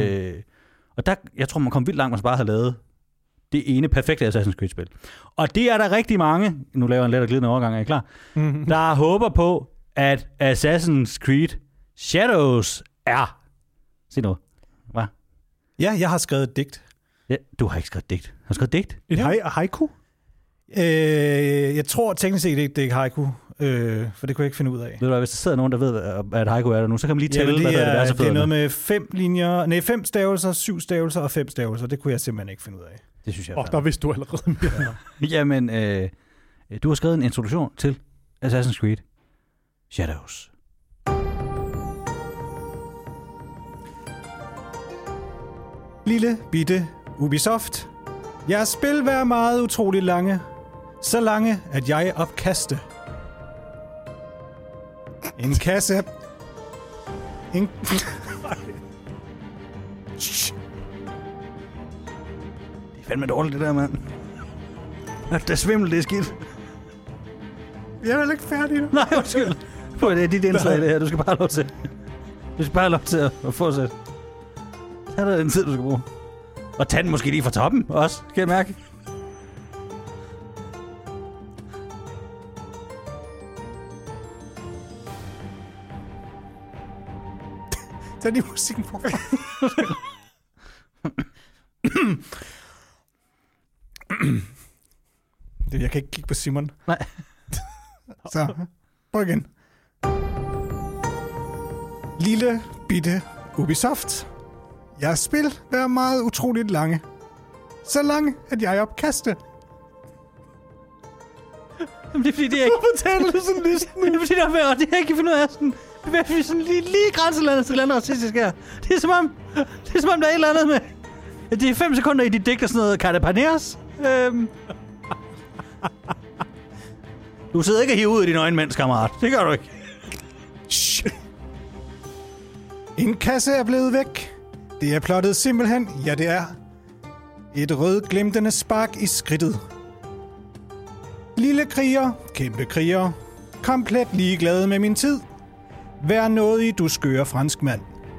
Og der, jeg tror, man kom vildt langt, hvis man bare har lavet det ene perfekte Assassin's Creed-spil. Og det er der rigtig mange, nu laver jeg en let og glidende overgang, er I klar? Der håber på, at Assassin's Creed Shadows er... Sig noget. Hvad? Ja, jeg har skrevet et digt. Ja, du har ikke skrevet et digt. Har du skrevet et digt? Et haiku? Jeg tror teknisk set ikke, det er ikke haiku, for det kunne jeg ikke finde ud af. Ved du hvad, hvis der sidder nogen, der ved, hvad et haiku er der nu, så kan man lige tælle, hvad det er så fedt. Det er noget med 5 stavelser, 7 stavelser og 5 stavelser. Det kunne jeg simpelthen ikke finde ud af. Det synes jeg der vidste du allerede mere. Jamen, du har skrevet en introduktion til Assassin's Creed Shadows. Lille bitte Ubisoft. Jeres spil var meget utroligt lange. Så lange, at jeg opkaste. En kasse. En... Det er fandme dårligt, det der, mand. Det er svimmel, det er skidt. Jeg er vel ikke færdig nu. Nej, undskyld. Det er dit indslag, det her. Du skal bare have lov til. Du skal bare have lov til at fortsætte. Tag dig den tid, du skal bruge. Og tag den måske lige fra toppen også, kan jeg mærke. Tag lige musikken på. Jeg kan ikke kigge på Simon. Nej. Så, prøv igen. Lille, bitte Ubisoft. Jeres spil er meget utroligt lange. Så lange, at jeg er opkastet. Jamen, det er fordi, det er ikke... Hvorfor taler du sådan listen? Det er fordi, der er værd, og det har jeg ikke fundet ud af sådan... Det er sådan lige grænselandet til landet racistisk her. Det er som om, der er et eller andet med... Det er 5 sekunder i dit digt og sådan noget. Kan det paneres? Du sidder ikke og hiver ud af dine øjne, mens, kammerat. Det gør du ikke. Shh. En kasse er blevet væk. Det er plottet simpelthen, ja det er. Et rødglimtende spark i skridtet. Lille kriger, kæmpe kriger. Komplet ligeglad med min tid. Vær nådig, du skøre fransk mand.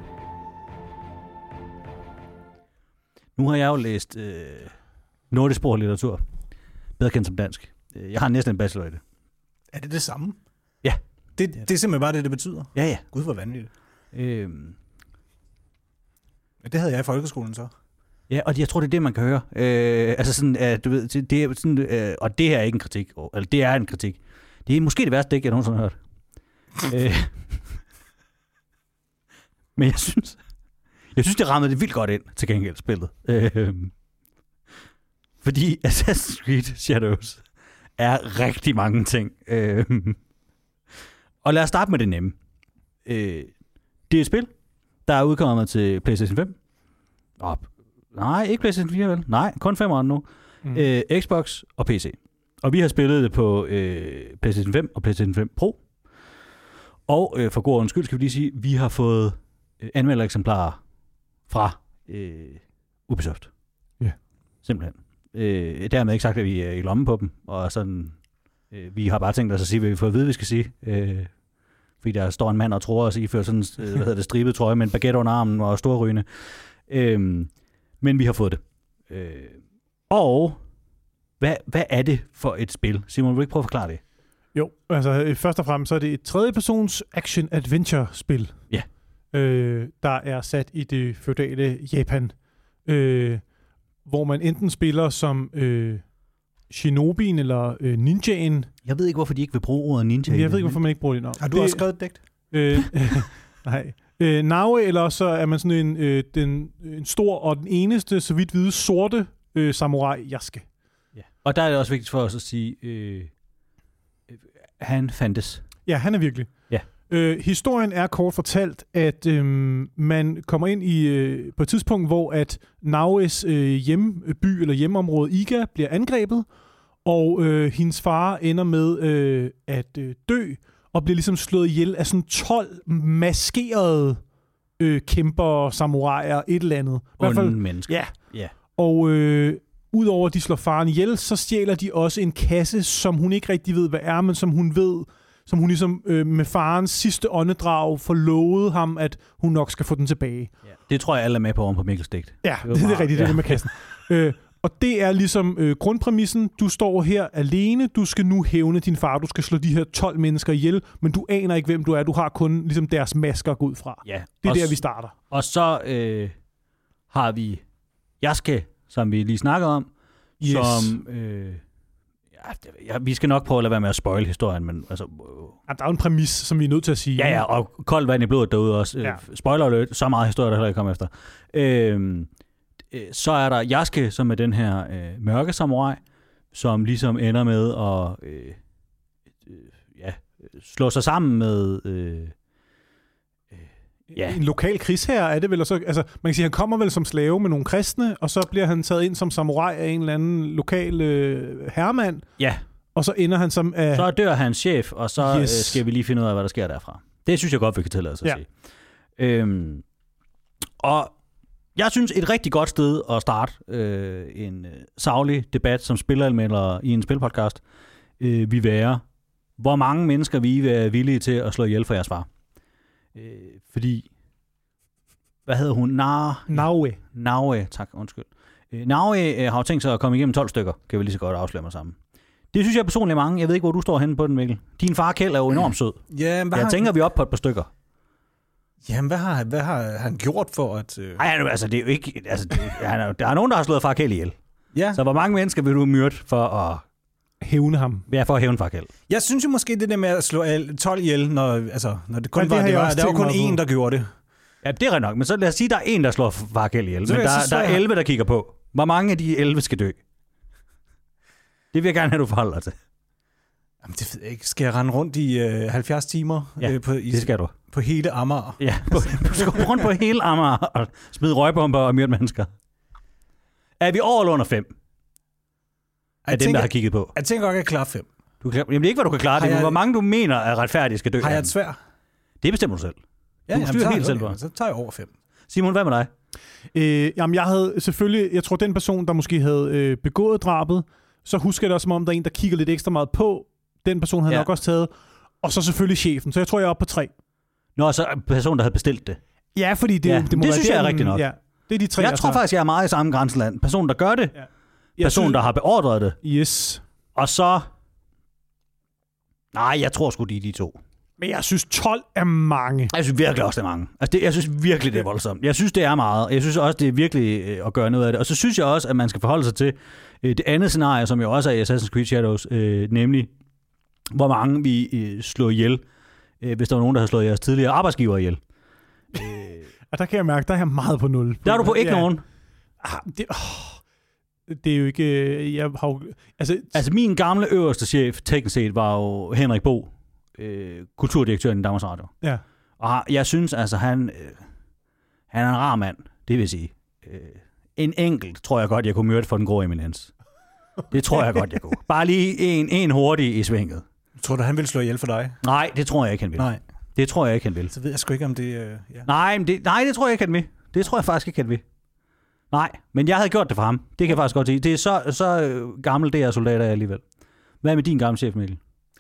Nu har jeg jo læst nordisk sprog og litteratur. Bedre kendt som dansk. Jeg har næsten en bachelor i det. Er det det samme? Ja. Det er simpelthen bare det betyder? Ja, ja. Gud, hvor vanvittigt. Det havde jeg i folkeskolen så. Ja, og jeg tror, det er det, man kan høre. Altså sådan, du ved, det er sådan, og det her er ikke en kritik. Eller det er en kritik. Det er måske det værste dæk, jeg nogensinde har hørt. Men jeg synes, det rammede det vildt godt ind til gengæld spillet. Fordi Assassin's Creed Shadows er rigtig mange ting. Og lad os starte med det nemme. Det er et spil, der er udkommet til PlayStation 5. Nej, ikke PlayStation 4, vel? Nej, kun 5'eren nu. Xbox og PC. Og vi har spillet det på PlayStation 5 og PlayStation 5 Pro. Og for god ordens skyld skal vi lige sige, at vi har fået anmeldereksemplarer fra Ubisoft. Ja. Simpelthen. Dermed ikke sagt, at vi er i lommen på dem. Og sådan, vi har bare tænkt os at sige, hvad vi får at vide, vi skal sige. Fordi der står en mand og tror os ifører sådan stribet trøje med en baguette under armen og storrygende. Men vi har fået det. Og hvad er det for et spil? Simon, vil du ikke prøve at forklare det? Jo, altså først og fremmest så er det et tredjepersons action-adventure-spil. Ja. Der er sat i det feudale Japan. Hvor man enten spiller som shinobien eller ninjaen. Jeg ved ikke, hvorfor de ikke vil bruge ordet ninja. Jeg ved ikke, hvorfor man ikke bruger det navn. Har du også skrevet et digt? Nej. Naue, eller så er man sådan en stor og den eneste, så vidt vide, sorte samurai Yasuke. Ja. Og der er det også vigtigt for os at sige, han fandtes. Ja, han er virkelig. Ja. Historien er kort fortalt, at man kommer ind i på et tidspunkt, hvor at Naues hjemby eller hjemområde Iga bliver angrebet, og hendes far ender med at dø, og bliver ligesom slået ihjel af sådan 12 maskerede kæmper, samuraier, et eller andet. Onde mennesker. Ja. Ja. Og udover at de slår faren ihjel, så stjæler de også en kasse, som hun ikke rigtig ved, hvad er, men som hun ved, som hun ligesom med farens sidste åndedrag forlovede ham, at hun nok skal få den tilbage. Ja. Det tror jeg, alle er med på oven på Mikkels digt. Ja, det er rigtigt, det med kassen. Og det er ligesom grundpræmissen. Du står her alene, du skal nu hævne din far, du skal slå de her 12 mennesker ihjel, men du aner ikke, hvem du er. Du har kun ligesom deres masker at gå ud fra. Ja. Det er der, vi starter. Og så har vi Yasuke, som vi lige snakkede om, yes. Som... vi skal nok prøve at lade være med at spoil historien, men altså... Der er en præmis, som vi er nødt til at sige. Ja, og koldt vand i blodet derude også. Ja. Spoiler alert, så meget historie, der heller ikke kommer efter. Så er der Yasuke, som er den her mørke samurai, som ligesom ender med at slå sig sammen med... En lokal krigsherre er det vel, og så, altså, man kan sige, han kommer vel som slave med nogle kristne, og så bliver han taget ind som samurai af en eller anden lokal herremand. Ja. Og så ender han som... Så dør hans chef, og så skal vi lige finde ud af, hvad der sker derfra. Det synes jeg godt, vi kan tillade os at sige. Og jeg synes, et rigtig godt sted at starte en saglig debat som spilleranmelder i en spilpodcast vil være, hvor mange mennesker vi er villige til at slå ihjel for jeres far. Fordi Hvad hedder hun? Naue, tak, undskyld. Naue har jo tænkt sig at komme igennem 12 stykker, kan vi lige så godt afsløre mig sammen. Det synes jeg personligt mange. Jeg ved ikke, hvor du står henne på den, Mikkel. Din far Kjeld er jo enormt sød. Ja, jeg tænker, vi er oppe på et par stykker. Jamen, hvad har han gjort for at... Ej, altså, det er jo ikke... Altså, der er nogen, der har slået far Kjeld ihjel. Ja. Så hvor mange mennesker vil du myrde for at... Hævne ham. Ja, for at hævne far Kjeld. Jeg synes jo måske, det der med at slå 12 ihjel, når det kun var... Der var kun én, der gjorde det. Ja, det er rigtig nok. Men så lad os sige, der er en, der slår far Kjeld ihjel. Men der er 11, der kigger på. Hvor mange af de 11 skal dø? Det vil jeg gerne have, du forholder dig til. Jamen, det ved jeg ikke. Skal jeg rende rundt i 70 timer? Ja, det skal du. På hele Amager? Ja, du skal rundt på hele Amager og smide røgbomber og myrde mennesker. Er vi over eller under 5? Af dem, der har kigget på. Jeg tænker godt, at jeg klarer 5. Jamen, det er ikke, hvad du kan klare. Det er, hvor mange du mener er retfærdigt skal dø. Har jeg et svær? Det bestemmer du selv. Ja, styrer helt selv på. Så tager jeg over 5. Simon, hvad med dig? Jamen, jeg havde selvfølgelig... Jeg tror, den person, der måske havde begået drabet, så husker jeg det også, som om der er en, der kigger lidt ekstra meget på. Den person havde nok også taget. Og så selvfølgelig chefen. Så jeg tror, jeg er oppe på 3. Nå, så person, der havde bestilt det. Ja, fordi det må det synes jeg er rigtigt nok. Ja, det er de 3. Jeg tror faktisk, jeg er meget i samme grænseland. Person, der gør det. Ja. Person, der har beordret det. Yes. Og så... Nej, jeg tror sgu, de 2. Men jeg synes, 12 er mange. Jeg synes virkelig også, det er mange. Altså, jeg synes virkelig, det er voldsomt. Jeg synes, det er meget. Jeg synes også, det er virkelig at gøre noget af det. Og så synes jeg også, at man skal forholde sig til det andet scenarie, som jo også er i Assassin's Creed Shadows, nemlig hvor mange vi slår ihjel, hvis der var nogen, der havde slået jeres tidligere arbejdsgiver ihjel. Og der kan jeg mærke, der er jeg meget på 0. Der er du på ikke nogen. Det er jo ikke... Jeg har jo, altså min gamle øverste chef, teknisk set, var jo Henrik Bo, kulturdirektøren i Danmarks Radio. Ja. Og jeg synes, altså, han er en rar mand, det vil sige. En enkelt, tror jeg godt, jeg kunne myrde for den grå eminens. Det tror jeg godt, jeg kunne. Bare lige en hurtig i svinget. Tror du, han vil slå ihjel for dig? Nej, det tror jeg ikke, han vil. Nej. Det tror jeg ikke, han vil. Så ved jeg sgu ikke, om det... Ja. Nej, det tror jeg ikke, han vil. Det tror jeg faktisk ikke, han vil. Nej, men jeg havde gjort det for ham. Det kan jeg faktisk godt sige. Det er så gammel, det er soldater alligevel. Hvad med din gamle chef, Mikkel?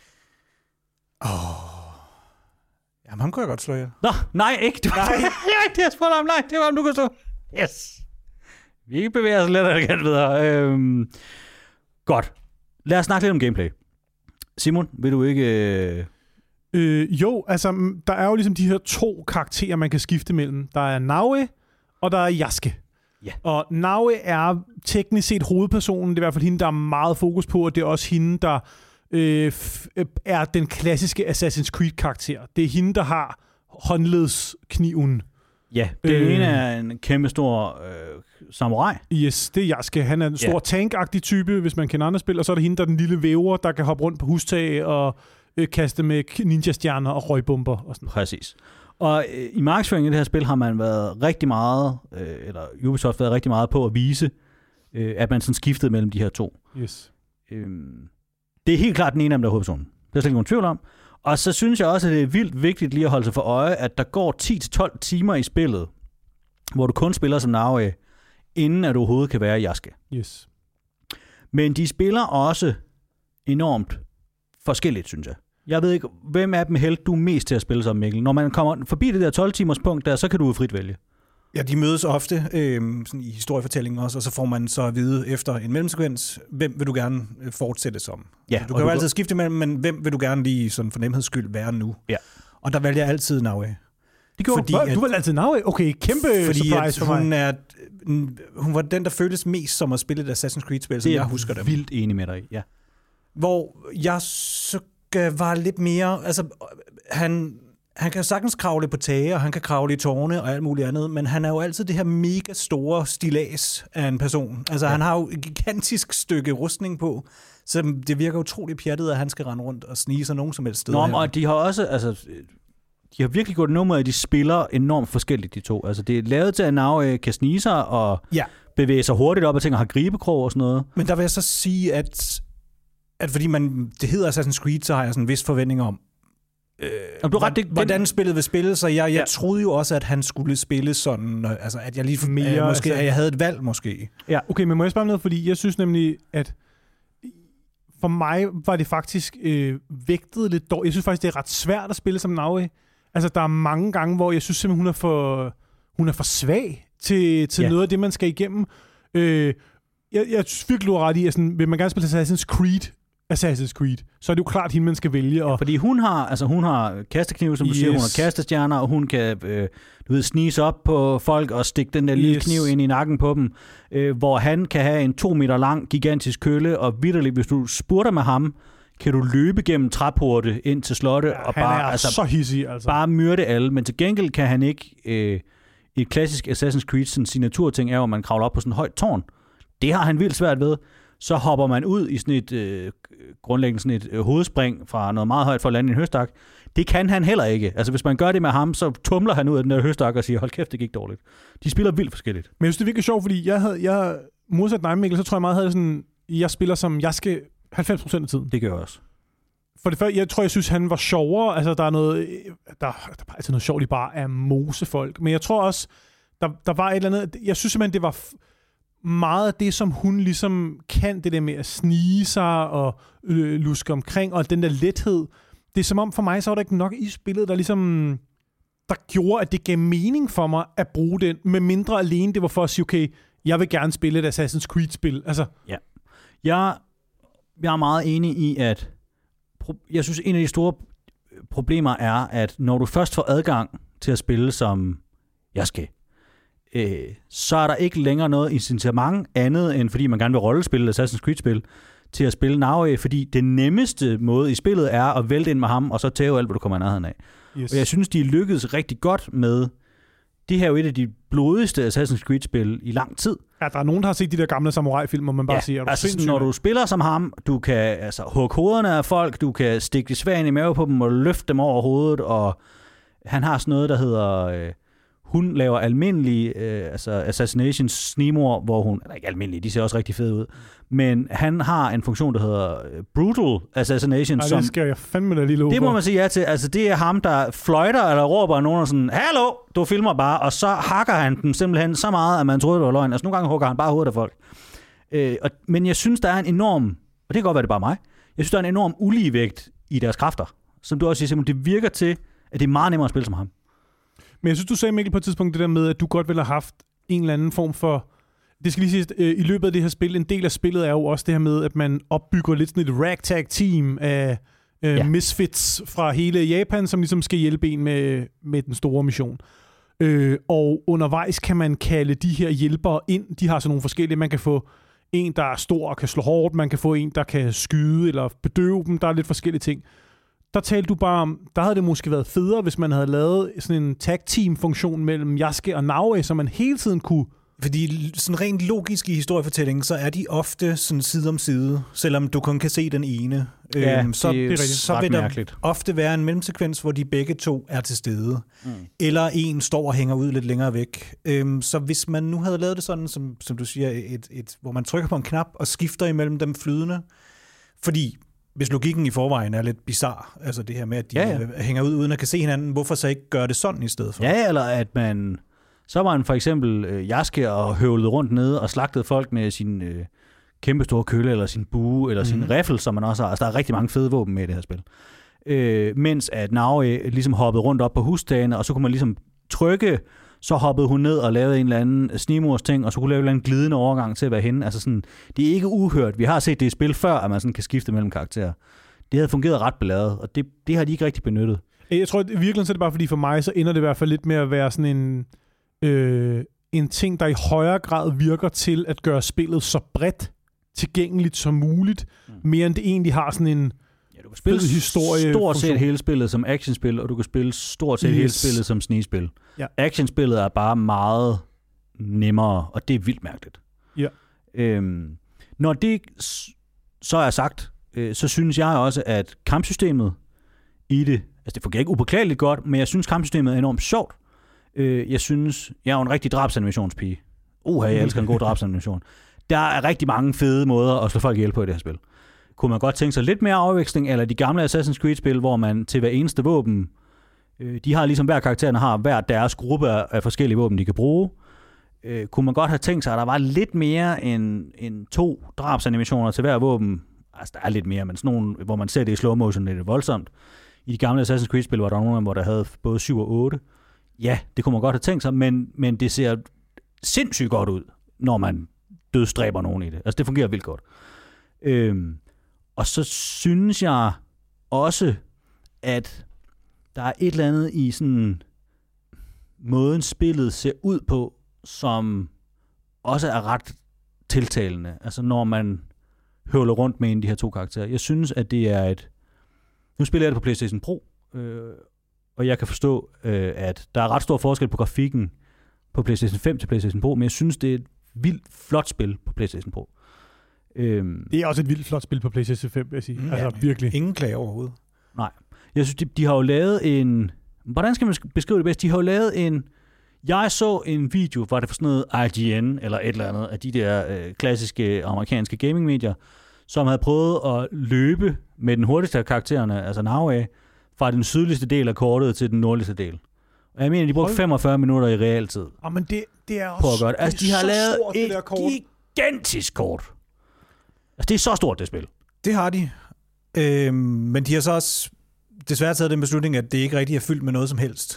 Jamen, ham kunne jeg godt slå ihjel. Nå, nej, ikke. Det var ikke det, jeg spurgte om. Nej, det var om du kunne stå. Yes. Vi bevæger os lidt igen videre. Godt. Lad os snakke lidt om gameplay. Simon, vil du ikke... Jo, altså, der er jo ligesom de her 2 karakterer, man kan skifte mellem. Der er Naue, og der er Jaske. Ja. Og Naue er teknisk set hovedpersonen. Det er i hvert fald hende, der er meget fokus på, og det er også hende, der er den klassiske Assassin's Creed-karakter. Det er hende, der har håndledskniven. Ja, den ene er en kæmpe stor samurai. Yes, det er Jaske. Han er en stor tankagtig type, hvis man kender andre spil. Og så er det hende, der er den lille væver, der kan hoppe rundt på hustag og kaste med ninja-stjerner og røgbomber. Og sådan. Præcis. Og i markedsføringen i det her spil har man været rigtig meget, eller Ubisoft været rigtig meget på at vise, at man sådan skiftede mellem de her 2. Yes. Det er helt klart den ene af dem, der er hovedpersonen. Der er slet ikke nogen tvivl om. Og så synes jeg også, at det er vildt vigtigt lige at holde sig for øje, at der går 10-12 timer i spillet, hvor du kun spiller som Naue, inden at du overhovedet kan være Jaske. Yes. Men de spiller også enormt forskelligt, synes jeg. Jeg ved ikke, hvem af dem du er mest til at spille som, Mikkel. Når man kommer forbi det der 12-timers punkt der, så kan du frit vælge. Ja, de mødes ofte sådan i historiefortællingen også, og så får man så at vide efter en mellemsekvens, hvem vil du gerne fortsætte som. Ja, altså, du kan jo altid skifte mellem, men hvem vil du gerne lige sådan for nemheds skyld være nu? Ja. Og der vælger jeg altid Naue. Det gjorde du valgte altid Naue? Okay, kæmpe surprise for mig. Hun var den, der føltes mest som at spille et Assassin's Creed-spil, som jeg husker dem. Det er vildt enig med dig i, ja. Hvor jeg så var lidt mere... Altså, han kan sagtens kravle på tage, og han kan kravle i tårne og alt muligt andet, men han er jo altid det her mega store stilas af en person. Altså, han har jo et gigantisk stykke rustning på, så det virker utroligt pjattet, at han skal rende rundt og snige sig nogen som helst sted. Og de har også, altså, de har virkelig gjort nummer af, at de spiller enormt forskelligt, de 2. Altså, det er lavet til, at Naue kan snige sig og bevæge sig hurtigt op og ting og har gribekrog og sådan noget. Men der vil jeg så sige, at fordi det hedder Assassin's Creed, så har jeg sådan en vis forventning om, hvordan spillet vil spille, så jeg troede jo også, at han skulle spille sådan, altså at jeg lige mere, måske, at jeg havde et valg måske. Ja, okay, men må jeg spørge noget, fordi jeg synes nemlig, at for mig var det faktisk vægtet lidt dårligt. Jeg synes faktisk, det er ret svært at spille som Naue. Altså, der er mange gange, hvor jeg synes simpelthen, hun er for svag til noget af det, man skal igennem. Jeg virkelig du har ret i, at sådan, vil man gerne spille Assassin's Creed, så er det jo klart hende, man skal vælge. Og fordi hun har kastekniv, som du siger, hun har kastestjerner, og hun kan snige op på folk og stikke den der lille kniv ind i nakken på dem, hvor han kan have en 2 meter lang, gigantisk kølle, og vitterligt, hvis du spurter med ham, kan du løbe gennem træporte ind til slottet, og bare, så hissig, altså. Bare myrde alle, men til gengæld kan han ikke, et klassisk Assassin's Creed sådan signaturting er, at man kravler op på sådan et højt tårn. Det har han vildt svært ved. Så hopper man ud i sådan et grundlæggende sådan et hovedspring fra noget meget højt for at lande i en høstak. Det kan han heller ikke. Altså hvis man gør det med ham, så tumler han ud af den der høstak og siger, hold kæft, det gik dårligt. De spiller vildt forskelligt. Men jeg synes, det er virkelig sjovt, fordi jeg modsat dig, Mikkel, så tror jeg meget, havde sådan, jeg spiller som jeg skal 90% af tiden. Det gør jeg også. For det første, jeg synes, han var sjovere. Altså, der er altid noget sjovt i bare af mosefolk. Men jeg tror også, der var et eller andet. Jeg synes simpelthen, det var meget af det, som hun ligesom kan, det der med at snige sig og luske omkring, og den der lethed. Det er som om for mig, så var der ikke nok i spillet, der gjorde, at det gav mening for mig at bruge den, med mindre alene det var for at sige, okay, jeg vil gerne spille et Assassin's Creed-spil. Altså. Ja. Jeg er meget enig i, at jeg synes, en af de store problemer er, at når du først får adgang til at spille som jeg skal, så er der ikke længere noget incitament andet, end fordi man gerne vil rollespille Assassin's Creed-spil, til at spille Naoe, fordi det nemmeste måde i spillet er at vælte ind med ham, og så tæve alt, hvad du kommer i nærheden af. Yes. Og jeg synes, de lykkedes rigtig godt med, det her er jo et af de blodigste Assassin's Creed-spil i lang tid. Ja, der er nogen, der har set de der gamle samurai-film, og man bare siger, altså når du spiller som ham, du kan hugge hovederne af folk, du kan stikke de svage i mave på dem og løfte dem over hovedet, og han har sådan noget, der hedder, hun laver almindelige assassinations snimor, hvor hun, eller ikke almindelige, de ser også rigtig fede ud, men han har en funktion, der hedder brutal assassination. Nej, det skal jeg fandme da lige love. Det må man sige ja til. Altså, det er ham, der fløjter eller råber nogen og sådan, hallo, du filmer bare, og så hakker han den simpelthen så meget, at man troede, det var løgn. Altså, nogle gange hugger han bare hovedet af folk. Men jeg synes, der er en enorm, og det kan godt være, det er bare mig, jeg synes, der er en enorm uligevægt i deres kræfter. Som du også siger, Simon, det virker til, at det er meget nemmere at spille som ham. Men jeg synes, du sagde, Mikkel, på et tidspunkt det der med, at du godt ville have haft en eller anden form for... Det skal lige siges, i løbet af det her spil, en del af spillet er jo også det her med, at man opbygger lidt sådan et ragtag-team af misfits fra hele Japan, som ligesom skal hjælpe en med den store mission. Og undervejs kan man kalde de her hjælpere ind. De har så nogle forskellige. Man kan få en, der er stor og kan slå hårdt. Man kan få en, der kan skyde eller bedøve dem. Der er lidt forskellige ting. Der talte du bare om, der havde det måske været federe, hvis man havde lavet sådan en tag-team-funktion mellem Yasuke og Naoe, så man hele tiden kunne... Fordi sådan rent logisk i historiefortællingen, så er de ofte sådan side om side, selvom du kun kan se den ene. Ja, så vil der mærkeligt. Ofte være en mellemsekvens, hvor de begge to er til stede. Eller en står og hænger ud lidt længere væk. Så hvis man nu havde lavet det sådan, som du siger, hvor man trykker på en knap og skifter imellem dem flydende, fordi... Hvis logikken i forvejen er lidt bizarre, altså det her med, at de hænger ud uden at kan se hinanden, hvorfor så ikke gøre det sådan i stedet for? Ja, eller at man... Så var man for eksempel Yasuke og høvlede rundt nede og slagtede folk med sin kæmpe store kølle, eller sin bue, eller sin riffel, som man også har. Altså, der er rigtig mange fede våben med i det her spil. Mens at Naoe ligesom hoppede rundt op på hustagene, og så kunne man ligesom trykke, så hoppede hun ned og lavede en eller anden snimors ting, og så kunne lave en eller anden glidende overgang til at være hende. Altså sådan, det er ikke uhørt. Vi har set det i spil før, at man sådan kan skifte mellem karakterer. Det havde fungeret ret beladet, og det har de ikke rigtig benyttet. Jeg tror, at i virkeligheden så er det bare fordi for mig, så ender det i hvert fald lidt med at være sådan en ting, der i højere grad virker til at gøre spillet så bredt tilgængeligt som muligt, mere end det egentlig har sådan en du kan spille stort set hele spillet som actionspil, og du kan spille stort set hele spillet som snigespil. Ja. Actionspillet er bare meget nemmere, og det er vildt mærkeligt. Ja. Når det så er sagt, så synes jeg også, at kampsystemet i det, altså det fungerer ikke upåklageligt godt, men jeg synes, kampsystemet er enormt sjovt. Jeg synes, jeg er jo en rigtig drabsanimationspige. Jeg elsker en god drabsanimation. Der er rigtig mange fede måder at slå folk ihjel på i det her spil. Kunne man godt tænke sig lidt mere afveksling, eller de gamle Assassin's Creed-spil, hvor man til hver eneste våben, de har ligesom hver karaktererne har hver deres gruppe af forskellige våben, de kan bruge. Kunne man godt have tænkt sig, at der var lidt mere end 2 drabsanimationer til hver våben. Altså, der er lidt mere, men sådan nogle, hvor man ser det i slow motion, lidt voldsomt. I de gamle Assassin's Creed-spil var der nogle af dem, hvor der havde både 7 og 8. Ja, det kunne man godt have tænkt sig, men det ser sindssygt godt ud, når man dødstræber nogen i det. Altså, det fungerer vildt godt. Og så synes jeg også, at der er et eller andet i sådan måden spillet ser ud på, som også er ret tiltalende. Altså, når man høvler rundt med en af de her to karakterer. Jeg synes, at det er nu spiller jeg det på PlayStation Pro, og jeg kan forstå, at der er ret stor forskel på grafikken på PlayStation 5 til PlayStation Pro, men jeg synes, det er et vildt flot spil på PlayStation Pro. Det er også et vildt flot spil på PlayStation 5, vil jeg sige. Altså, virkelig. Ingen klager overhovedet. Nej. Jeg synes, de har jo lavet en... Hvordan skal man beskrive det bedst? De har jo lavet en... Jeg så en video, var det for sådan noget IGN, eller et eller andet, af de der klassiske amerikanske gaming-medier, som havde prøvet at løbe med den hurtigste af karaktererne, altså Naue, fra den sydligste del af kortet til den nordligste del. Og jeg mener, de brugte 45 minutter i realtid. Men det er også... På at gøre det. Altså, de har lavet stort, et gigantisk kort. Altså, det er så stort, det spil. Det har de. Men de har så også desværre taget den beslutning, at det ikke rigtig er fyldt med noget som helst.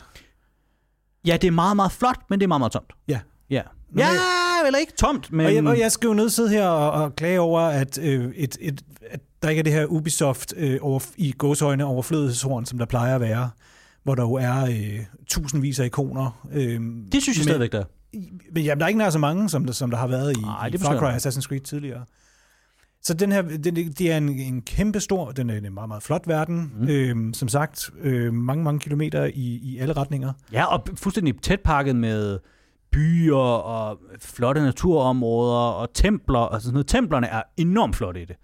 Ja, det er meget, meget flot, men det er meget, meget tomt. Ja. Ja, eller ikke tomt, men... Og jeg skal jo nødt sidde her og klage over, at, at der ikke er det her Ubisoft i gåseøjne overflødighedshorn, som der plejer at være, hvor der jo er tusindvis af ikoner. Det synes jeg stadigvæk, der. Men jamen, der er ikke nær så mange, som der har været i Far Cry Assassin's Creed tidligere. Så den her, det er en kæmpe stor, den er en meget, meget flot verden. Som sagt, mange kilometer i alle retninger. Ja, og fuldstændig tæt pakket med byer og flotte naturområder og templer og sådan noget. Templerne er enormt flotte i det.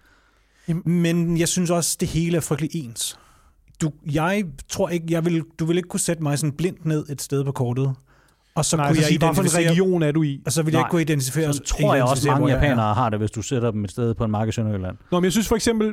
Men jeg synes også, det hele er frygtelig ens. Jeg tror ikke, du vil ikke kunne sætte mig sådan blindt ned et sted på kortet. Og så kunne jeg identificere, hvad for en region er du i? Og så vil jeg ikke kunne identificere... Så tror jeg også, mange japanere har det, hvis du sætter dem et sted på en mark i Sønderjylland. Nå, men jeg synes for eksempel,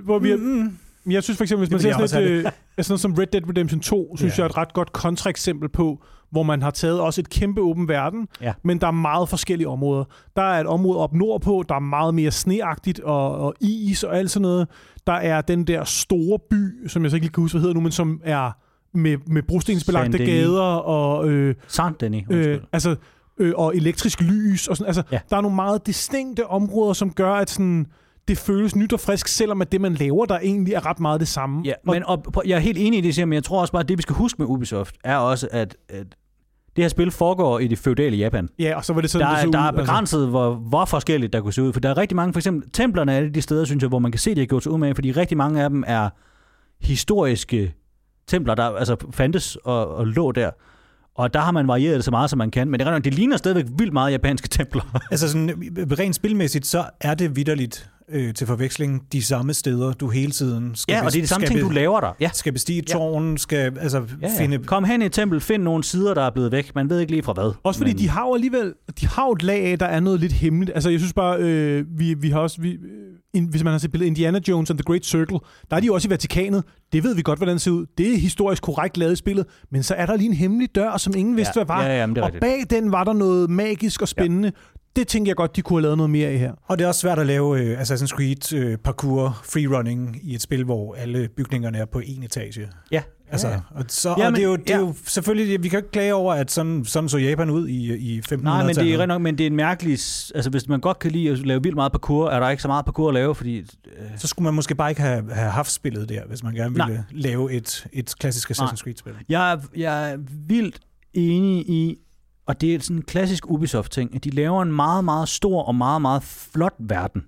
hvis man ser sådan noget som Red Dead Redemption 2, synes jeg er et ret godt kontraeksempel på, hvor man har taget også et kæmpe åben verden, men der er meget forskellige områder. Der er et område op nordpå, der er meget mere sneagtigt og is og alt sådan noget. Der er den der store by, som jeg så ikke lige kan huske, hvad hedder nu, men som er med brostensbelagte gader og Saint-Denis. Og elektrisk lys og sådan. Altså, der er nogle meget distinkte områder, som gør, at sådan det føles nyt og frisk, selvom at det, man laver, der egentlig er ret meget det samme. Ja, men jeg er helt enig i det, men jeg tror også bare, at det, vi skal huske med Ubisoft, er også, at det her spil foregår i det feudale Japan. Ja, og så var det sådan, der er begrænset, hvor forskelligt der kunne se ud. For der er rigtig mange, for eksempel templerne er de steder, synes jeg, hvor man kan se, at de har gjort sig ud med, fordi rigtig mange af dem er historiske templer, der altså fandtes og lå der. Og der har man varieret det så meget, som man kan. Men det ligner stadigvæk vildt meget japanske templer. Altså sådan, rent spilmæssigt, så er det vitterligt til forveksling de samme steder, du hele tiden skal... Ja, og det er de samme ting, du laver der. Ja. Skal bestige tårnen, skal finde... Kom hen i et tempel, find nogle sider, der er blevet væk. Man ved ikke lige fra hvad. Også fordi de har jo alligevel... De har jo et lag af, der er noget lidt hemmeligt. Altså, jeg synes bare, vi har også... hvis man har set billedet Indiana Jones and the Great Circle, der er de jo også i Vatikanet. Det ved vi godt, hvordan det ser ud. Det er historisk korrekt lavet i spillet. Men så er der lige en hemmelig dør, som ingen vidste, hvad var. Og bag den var der noget magisk og spændende. Ja. Det tænker jeg godt, de kunne have lavet noget mere af her. Og det er også svært at lave Assassin's Creed parkour, freerunning i et spil, hvor alle bygningerne er på en etage. Ja. Altså, og det er jo selvfølgelig, vi kan ikke klage over, at sådan så Japan ud i 1500-tallet. Nej, men det er nok, men det er en mærkelig... Altså, hvis man godt kan lide at lave vildt meget parkour, er der ikke så meget parkour at lave, fordi... Så skulle man måske bare ikke have haft spillet der, hvis man gerne ville lave et klassisk Assassin's Creed-spil. Jeg er vildt enig i, og det er sådan en klassisk Ubisoft-ting, at de laver en meget, meget stor og meget, meget flot verden.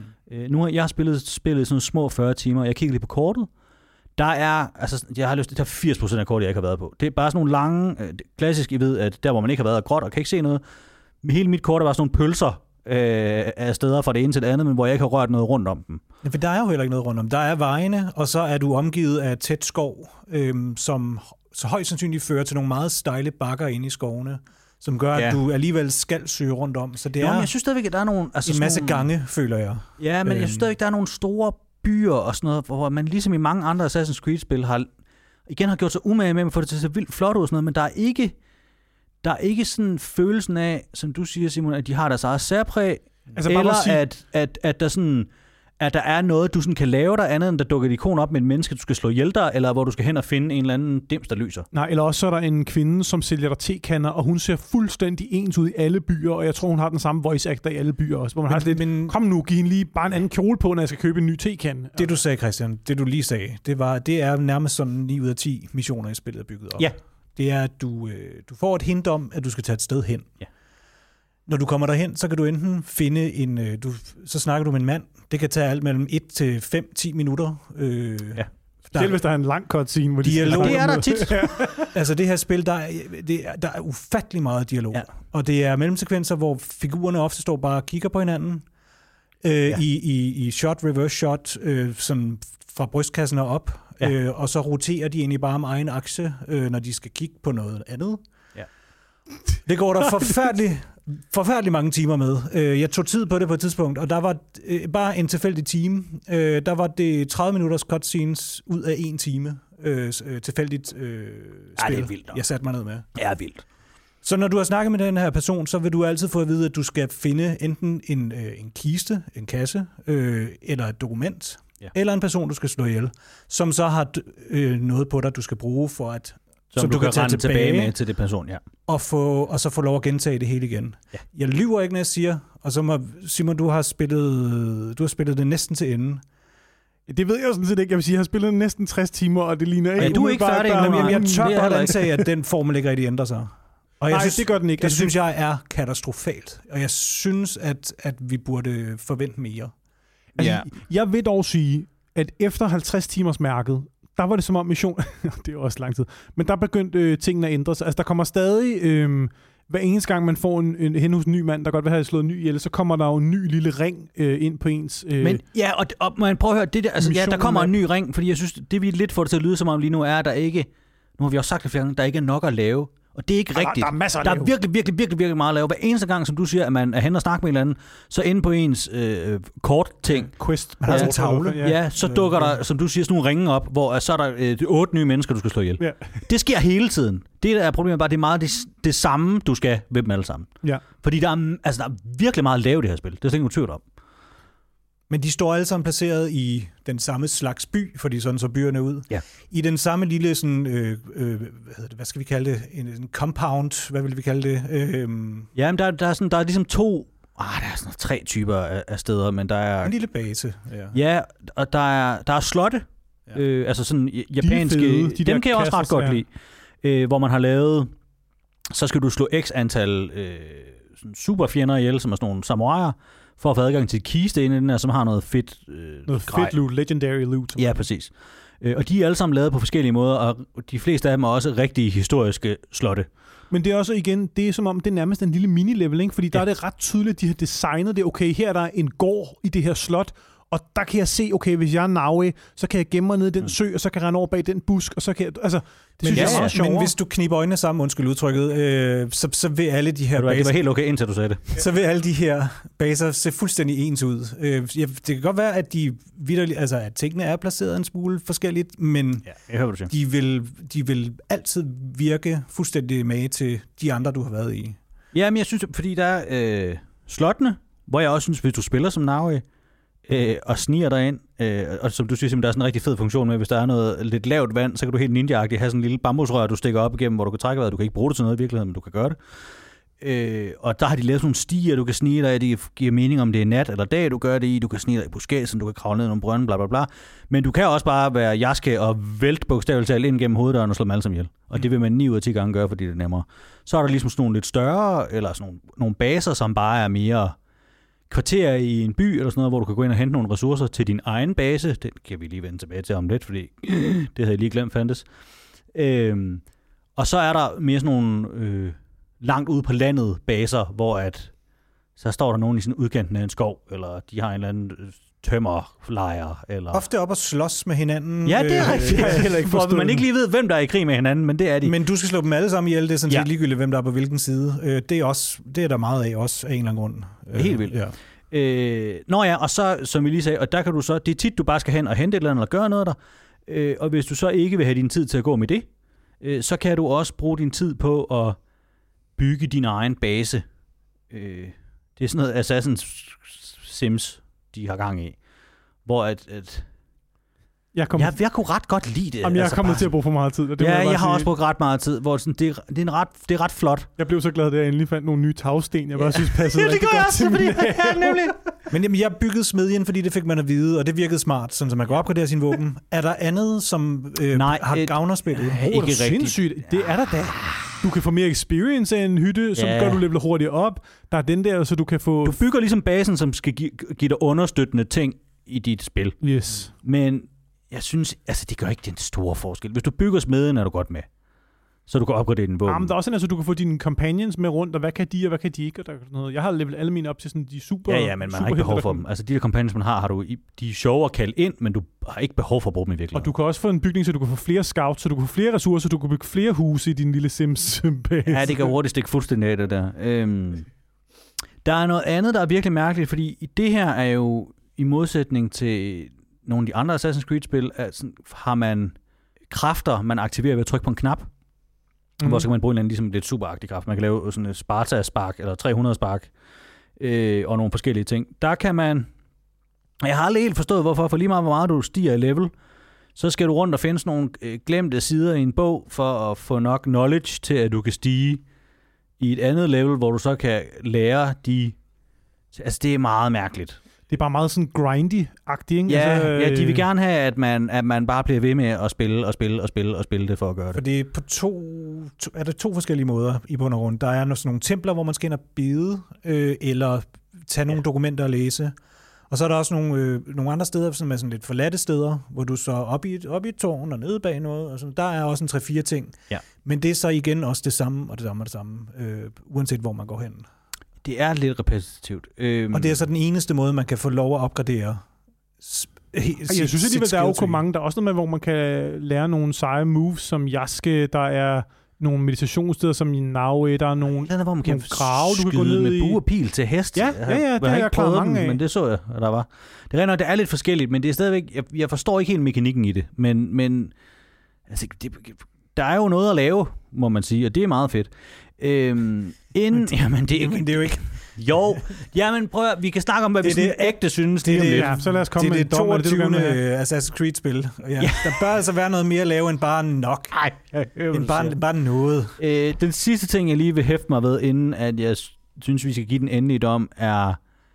Nu har jeg spillet sådan små 40 timer, og jeg kigger lige på kortet. Der er, altså, jeg har lyst til at tage 80% af kortet, jeg ikke har været på. Det er bare sådan nogle lange, klassisk, I ved, at der, hvor man ikke har været, er gråt og kan ikke se noget. Hele mit kort er bare sådan nogle pølser af steder fra det ene til det andet, men hvor jeg ikke har rørt noget rundt om dem. Ja, for der er jo heller ikke noget rundt om. Der er vejene, og så er du omgivet af tæt skov, som så højst sandsynligt fører til nogle meget stejle bakker inde i skovene, som gør, at du alligevel skal søge rundt om. Så det er jeg synes stadigvæk, at der er nogle... Altså en masse gange, føler jeg. Ja, men jeg synes stadigvæk, der er nogle store byer og sådan noget, hvor man ligesom i mange andre Assassin's Creed-spil har gjort sig umage med at få det til at se vildt flot ud og sådan noget, men der er ikke sådan følelsen af, som du siger, Simon, at de har deres eget særpræg, altså, eller at der sådan at der er noget, du sådan kan lave der andet, end der dukker et ikon op med en menneske, du skal slå ihjel dig, eller hvor du skal hen og finde en eller anden dims, der lyser. Nej, eller også så er der en kvinde, som sælger dig tekanner, og hun ser fuldstændig ens ud i alle byer, og jeg tror, hun har den samme voice actor i alle byer også. Hvor man har lidt, kom nu, giv hende lige bare en anden kjole på, når jeg skal købe en ny tekande. Det du sagde, Christian, det du lige sagde, det er nærmest sådan 9 ud af 10 missioner i spillet er bygget op. Ja. Det er, at du får et hint om, at du skal tage et sted hen. Ja. Når du kommer derhen, så kan du enten finde så snakker du med en mand. Det kan tage alt mellem 1 til 5-10 minutter. Selv hvis der er en lang cutscene, hvor dialog. Det er der tit. Altså det her spil, der er ufattelig meget dialog. Ja. Og det er mellemsekvenser, hvor figurerne ofte står bare og kigger på hinanden. I shot, reverse shot, sådan fra brystkassen og op. Og så roterer de egentlig bare om egen akse, når de skal kigge på noget andet. Ja. Det går der forfærdelig mange timer med. Jeg tog tid på det på et tidspunkt, og der var bare en tilfældig time. Der var det 30 minutters cutscenes ud af 1 time tilfældigt spil. Det er vildt. Jeg satte mig ned med. Det er vildt. Så når du har snakket med den her person, så vil du altid få at vide, at du skal finde enten en kiste, en kasse, eller et dokument, eller en person, du skal slå ihjel, som så har noget på dig, du skal bruge for at... Som du kan tage tilbage med til det person, ja. Og så få lov at gentage det hele igen. Ja. Jeg lyver ikke, når jeg siger, og så må Simon, du har spillet det næsten til ende. Det ved jeg sådan set ikke. Jeg vil sige, jeg har spillet næsten 60 timer, og det ligner ikke... Ja, du er ikke færdig. Jeg tør godt antage, at den formel ikke rigtig ændrer sig. Og jeg synes, det gør den ikke. Det synes jeg er katastrofalt. Og jeg synes, at vi burde forvente mere. Altså, jeg vil dog sige, at efter 50 timers mærket, der var det som om mission... det er også lang tid. Men der begyndte tingene at ændre sig. Altså, der kommer stadig... hver eneste gang, man får en hen hos en ny mand, der godt vil have slået en ny ihjel, så kommer der jo en ny lille ring ind på ens... Men ja, og man prøver at høre, det der, altså, der kommer en ny ring, fordi jeg synes, det vi lidt får det til at lyde som om lige nu er, at der ikke... Nu har vi også sagt det flere gange, der ikke er nok at lave. Og det er ikke rigtigt. Der er masser at lave. Der er virkelig meget at lave. Hver eneste gang, som du siger, at man er hen og snakker med en eller anden, så inde på ens kort-ting. Quest. Man har sådan en tavle. Ja, så dukker der, som du siger, sådan nogle ringe op, hvor så er der 8 nye mennesker, du skal slå ihjel. Ja. Det sker hele tiden. Det der er problemet bare, det er meget det samme, du skal ved dem alle sammen. Ja. Fordi der er virkelig meget at lave det her spil. Det er slet ikke tvivl om. Men de står alle sammen placeret i den samme slags by, fordi sådan så byerne ud. Ja. I den samme lille sådan, hvad skal vi kalde det? En compound, hvad vil vi kalde det? Jamen, der er ligesom der er sådan 3 typer af steder, men der er... En lille base. Ja, og der er slotte, altså sådan japanske... Dem kan jeg også ret godt lide. Hvor man har lavet... Så skal du slå x antal superfjender ihjel, som er sådan nogle samuraier, for at få adgang til et kiste inde i den her, som har noget fedt fedt loot, legendary loot. Ja, præcis. Og de er alle sammen lavet på forskellige måder, og de fleste af dem er også rigtige historiske slotte. Men det er også igen, det er som om, det er nærmest en lille mini-level, ikke? Fordi der er det ret tydeligt, de har designet det. Okay, her er der en gård i det her slot, og der kan jeg se, okay, hvis jeg er Naui, så kan jeg gemme mig ned i den sø, og så kan jeg rende over bag den busk, og så kan jeg... Altså, det synes jeg er meget sjovere. Men hvis du kniber øjnene sammen, undskyld udtrykket, så vil alle de her baser... Det var helt okay, indtil du sagde det. Så vil alle de her baser se fuldstændig ens ud. Det kan godt være, at at tingene er placeret en smule forskelligt, men de vil altid virke fuldstændig mage til de andre, du har været i. Ja, men jeg synes, fordi der er slottene, hvor jeg også synes, hvis du spiller som Naui, og sniger dig ind, og som du siger, der er sådan en rigtig fed funktion med, hvis der er noget lidt lavt vand, så kan du helt ninja-agtigt have sådan en lille bambusrør, du stikker op igennem, hvor du kan trække vejret. Du kan ikke bruge det til noget i virkeligheden, men du kan gøre det. Og der har de lavet sådan nogle stier, du kan snige dig i. Det giver mening, om det er nat eller dag, du gør det i. Du kan snige dig i buskadsen, du kan kravle ned i nogle brønde, bla bla bla. Men du kan også bare være jaske og vælte bogstaveligt talt ind gennem hoveddøren og slå dem alle sammen ihjel. Og det vil man 9 ud af 10 gange gøre, fordi det er nemmere. Så er der ligesom sådan nogle lidt større, eller sådan nogle baser, som bare er mere kvarter i en by, eller sådan noget, hvor du kan gå ind og hente nogle ressourcer til din egen base. Den kan vi lige vende tilbage til om lidt, fordi det havde jeg lige glemt fandtes. Og så er der mere sådan nogle langt ude på landet baser, hvor så står der nogen i sådan udkanten af en skov, eller de har en eller anden tømmerlejr. Eller... Ofte op og slås med hinanden. Ja, det er rigtigt. Hvor man ikke lige ved, hvem der er i krig med hinanden, men det er de. Men du skal slå dem alle sammen ihjel, det er sådan set ligegyldigt, hvem der er på hvilken side. Det er der meget af også, af en eller anden grund. Helt vildt. Ja. Og så, som vi lige sagde, og der kan du så, det er tit, du bare skal hen og hente et eller andet, eller gøre noget der. Og hvis du så ikke vil have din tid til at gå med det, så kan du også bruge din tid på at bygge din egen base. Det er sådan noget Assassin's Sims, de har gang i. hvor jeg kunne ret godt lide det. Jamen, jeg er kommet kunne ret godt lide det. Jamen, jeg er kommet til at bruge for meget tid. Og det jeg har også brugt ret meget tid, hvor sådan, det er ret flot. Jeg blev så glad, at jeg endelig fandt nogle nye tagsten. Jeg bare synes passede rigtig godt til min nemlig. Men jamen, jeg byggede smedjen, fordi det fik man at vide, og det virkede smart, sådan så man kan opgradere sin våben. Er der andet, som har gavnerspillet? Ikke rigtigt. Sindssygt. Det er der da. Du kan få mere experience af en hytte, som gør, du leveler hurtigt op. Der er den der, så du kan få... Du bygger ligesom basen, som skal give dig understøttende ting i dit spil. Yes. Men jeg synes, altså det gør ikke den store forskel. Hvis du bygger smeden, er du godt med. Så du kan opgradere din våben. Jamen, der er også sådan, så du kan få dine companions med rundt, og hvad kan de, og hvad kan de ikke, og der er noget. Jeg har levelet alle mine op til sådan de super... Ja, men man har ikke behov for dem. Altså de der companions, man har du de er sjove at kalde ind, men du har ikke behov for at bruge dem i virkeligheden. Og du kan også få en bygning, så du kan få flere scouts, så du kan få flere ressourcer, så du kan bygge flere huse i din lille Sims-base. Ja, det kan hurtigt stikke fuldstændig af det der. Der er noget andet, der er virkelig mærkeligt, fordi det her er jo i modsætning til nogle af de andre Assassin's Creed-spil, altså, har man kræfter, man aktiverer ved at trykke på en knap. Hvor så kan man bruge en eller anden ligesom lidt superagtig kraft. Man kan lave sådan et Sparta-spark, eller 300-spark, og nogle forskellige ting. Der kan man... Jeg har aldrig helt forstået, hvorfor, for lige meget, hvor meget du stiger i level, så skal du rundt og finde sådan nogle glemte sider i en bog, for at få nok knowledge til, at du kan stige i et andet level, hvor du så kan lære de... Altså, det er meget mærkeligt. Det er bare meget sådan grindy-agtigt, ikke? Ja, altså, ja, de vil gerne have, at man bare bliver ved med at spille det for at gøre det. For det er på to forskellige måder i bund og grund. Der er sådan nogle templer, hvor man skal ind og bede, eller tage nogle dokumenter og læse. Og så er der også nogle andre steder, som er sådan lidt forladte steder, hvor du så op i et tårn og nede bag noget. Og sådan. Der er også en 3-4 ting. Ja. Men det er så igen også det samme, og det samme, uanset hvor man går hen. Det er lidt repetitivt. Og det er så den eneste måde, man kan få lov at opgradere. Jeg synes alligevel, der er jo mange. Der er også noget med, hvor man kan lære nogle seje moves, som Jaske. Der er nogle meditationssteder, som i Naue. Der er nogle hvor man kan grave, du kan gå ned med bue og pil til hest. Ja, det har jeg klaret mange af. Men det så jeg, at der var. Det er lidt forskelligt, men det er stadigvæk... Jeg forstår ikke helt mekanikken i det. Men altså, der er jo noget at lave, må man sige, og det er meget fedt. Jamen, det er jo ikke... Jo, jamen prøv at, vi kan snakke om, hvad vi sådan ægte synes. Ja, så lad os komme med det 22. Assassin's Creed-spil. Ja. Der bør altså være noget mere at lave end bare nok. End bare noget. Den sidste ting, jeg lige vil hæfte mig ved, inden at jeg synes, vi skal give den endelige dom, er...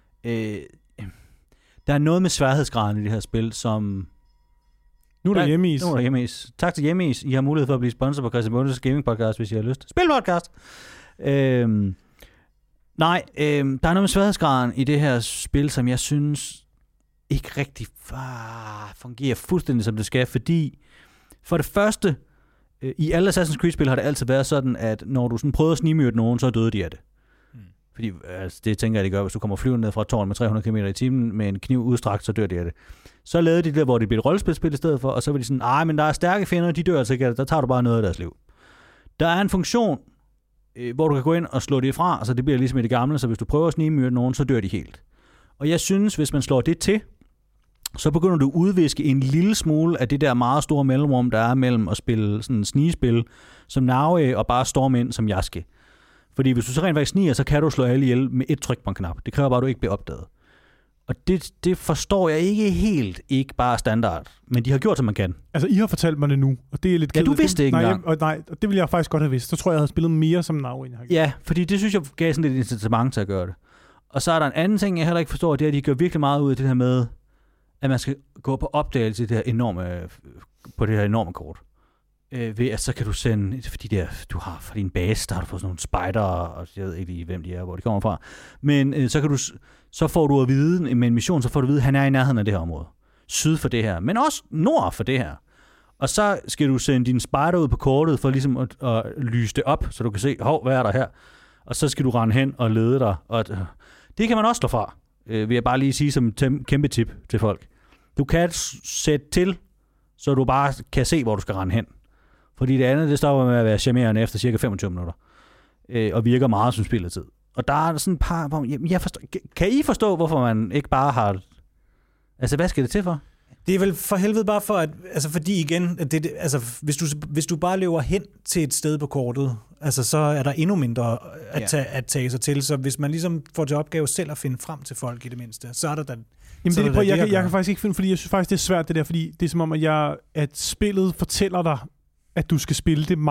der er noget med sværhedsgraden i det her spil, som... Nu er der hjemmeis. Tak til hjemmeis. I har mulighed for at blive sponsor på Christian Bundes Gaming Podcast, hvis I har lyst. Spilpodcast! Der er noget med sværhedsgraden i det her spil, som jeg synes ikke rigtig fungerer fuldstændig, som det skal, fordi for det første, i alle Assassin's Creed-spil har det altid været sådan, at når du sådan prøver at snigmyrde nogen, så døde de af det. Fordi det tænker jeg, det gør, hvis du kommer flyvende ned fra et tårn med 300 km i timen med en kniv udstrakt, så dør de af det. Så lavede de det, hvor det blev et rollespilspil i stedet for, og så var de sådan, men der er stærke fjender, de dør altså ikke af det, der tager du bare noget af deres liv. Der er en funktion, hvor du kan gå ind og slå det fra, så det bliver ligesom i det gamle, så hvis du prøver at snigmyrde nogen, så dør de helt. Og jeg synes, hvis man slår det til, så begynder du at udviske en lille smule af det der meget store mellemrum, der er mellem at spille sådan en snigespil som Naue og bare storme ind som Jaske. Fordi hvis du så rent faktisk sniger, så kan du slå alle ihjel med et tryk på en knap. Det kræver bare, at du ikke bliver opdaget. Og det forstår jeg ikke bare standard. Men de har gjort, som man kan. Altså, I har fortalt mig det nu, og det er lidt... Ja, du vidste ikke engang. Nej, det ville jeg faktisk godt have vidst. Så tror jeg havde spillet mere som Naue, end jeg har gjort. Ja, fordi det synes jeg gav sådan lidt incitament til at gøre det. Og så er der en anden ting, jeg heller ikke forstår, det er, at de gør virkelig meget ud af det her med, at man skal gå på opdagelse på det her enorme kort. Ved at så kan du sende, fordi du har fra din base, der har du fået sådan nogle spider, og jeg ved ikke lige, hvem de er, hvor de kommer fra. Men så får du at vide, med en mission, så får du at vide, at han er i nærheden af det her område. Syd for det her, men også nord for det her. Og så skal du sende din spider ud på kortet, for ligesom at lyse det op, så du kan se, hvad er der her? Og så skal du rende hen og lede dig. Og det kan man også slå fra, vil jeg bare lige sige som et kæmpe tip til folk. Du kan sætte til, så du bare kan se, hvor du skal rende hen. Fordi det andet, det stopper med at være charmerende efter cirka 25 minutter. Og virker meget som spilletid. Og der er sådan et par... Kan I forstå, hvorfor man ikke bare har... Altså, hvad skal det til for? Det er vel for helvede bare for, at... Altså, fordi igen... Hvis du bare løber hen til et sted på kortet, Altså, så er der endnu mindre at tage sig til. Så hvis man ligesom får til opgave selv at finde frem til folk i det mindste, så er der da... Jamen, jeg kan faktisk ikke finde, fordi jeg synes faktisk, det er svært det der, fordi det er som om, at spillet fortæller dig, at du skal spille det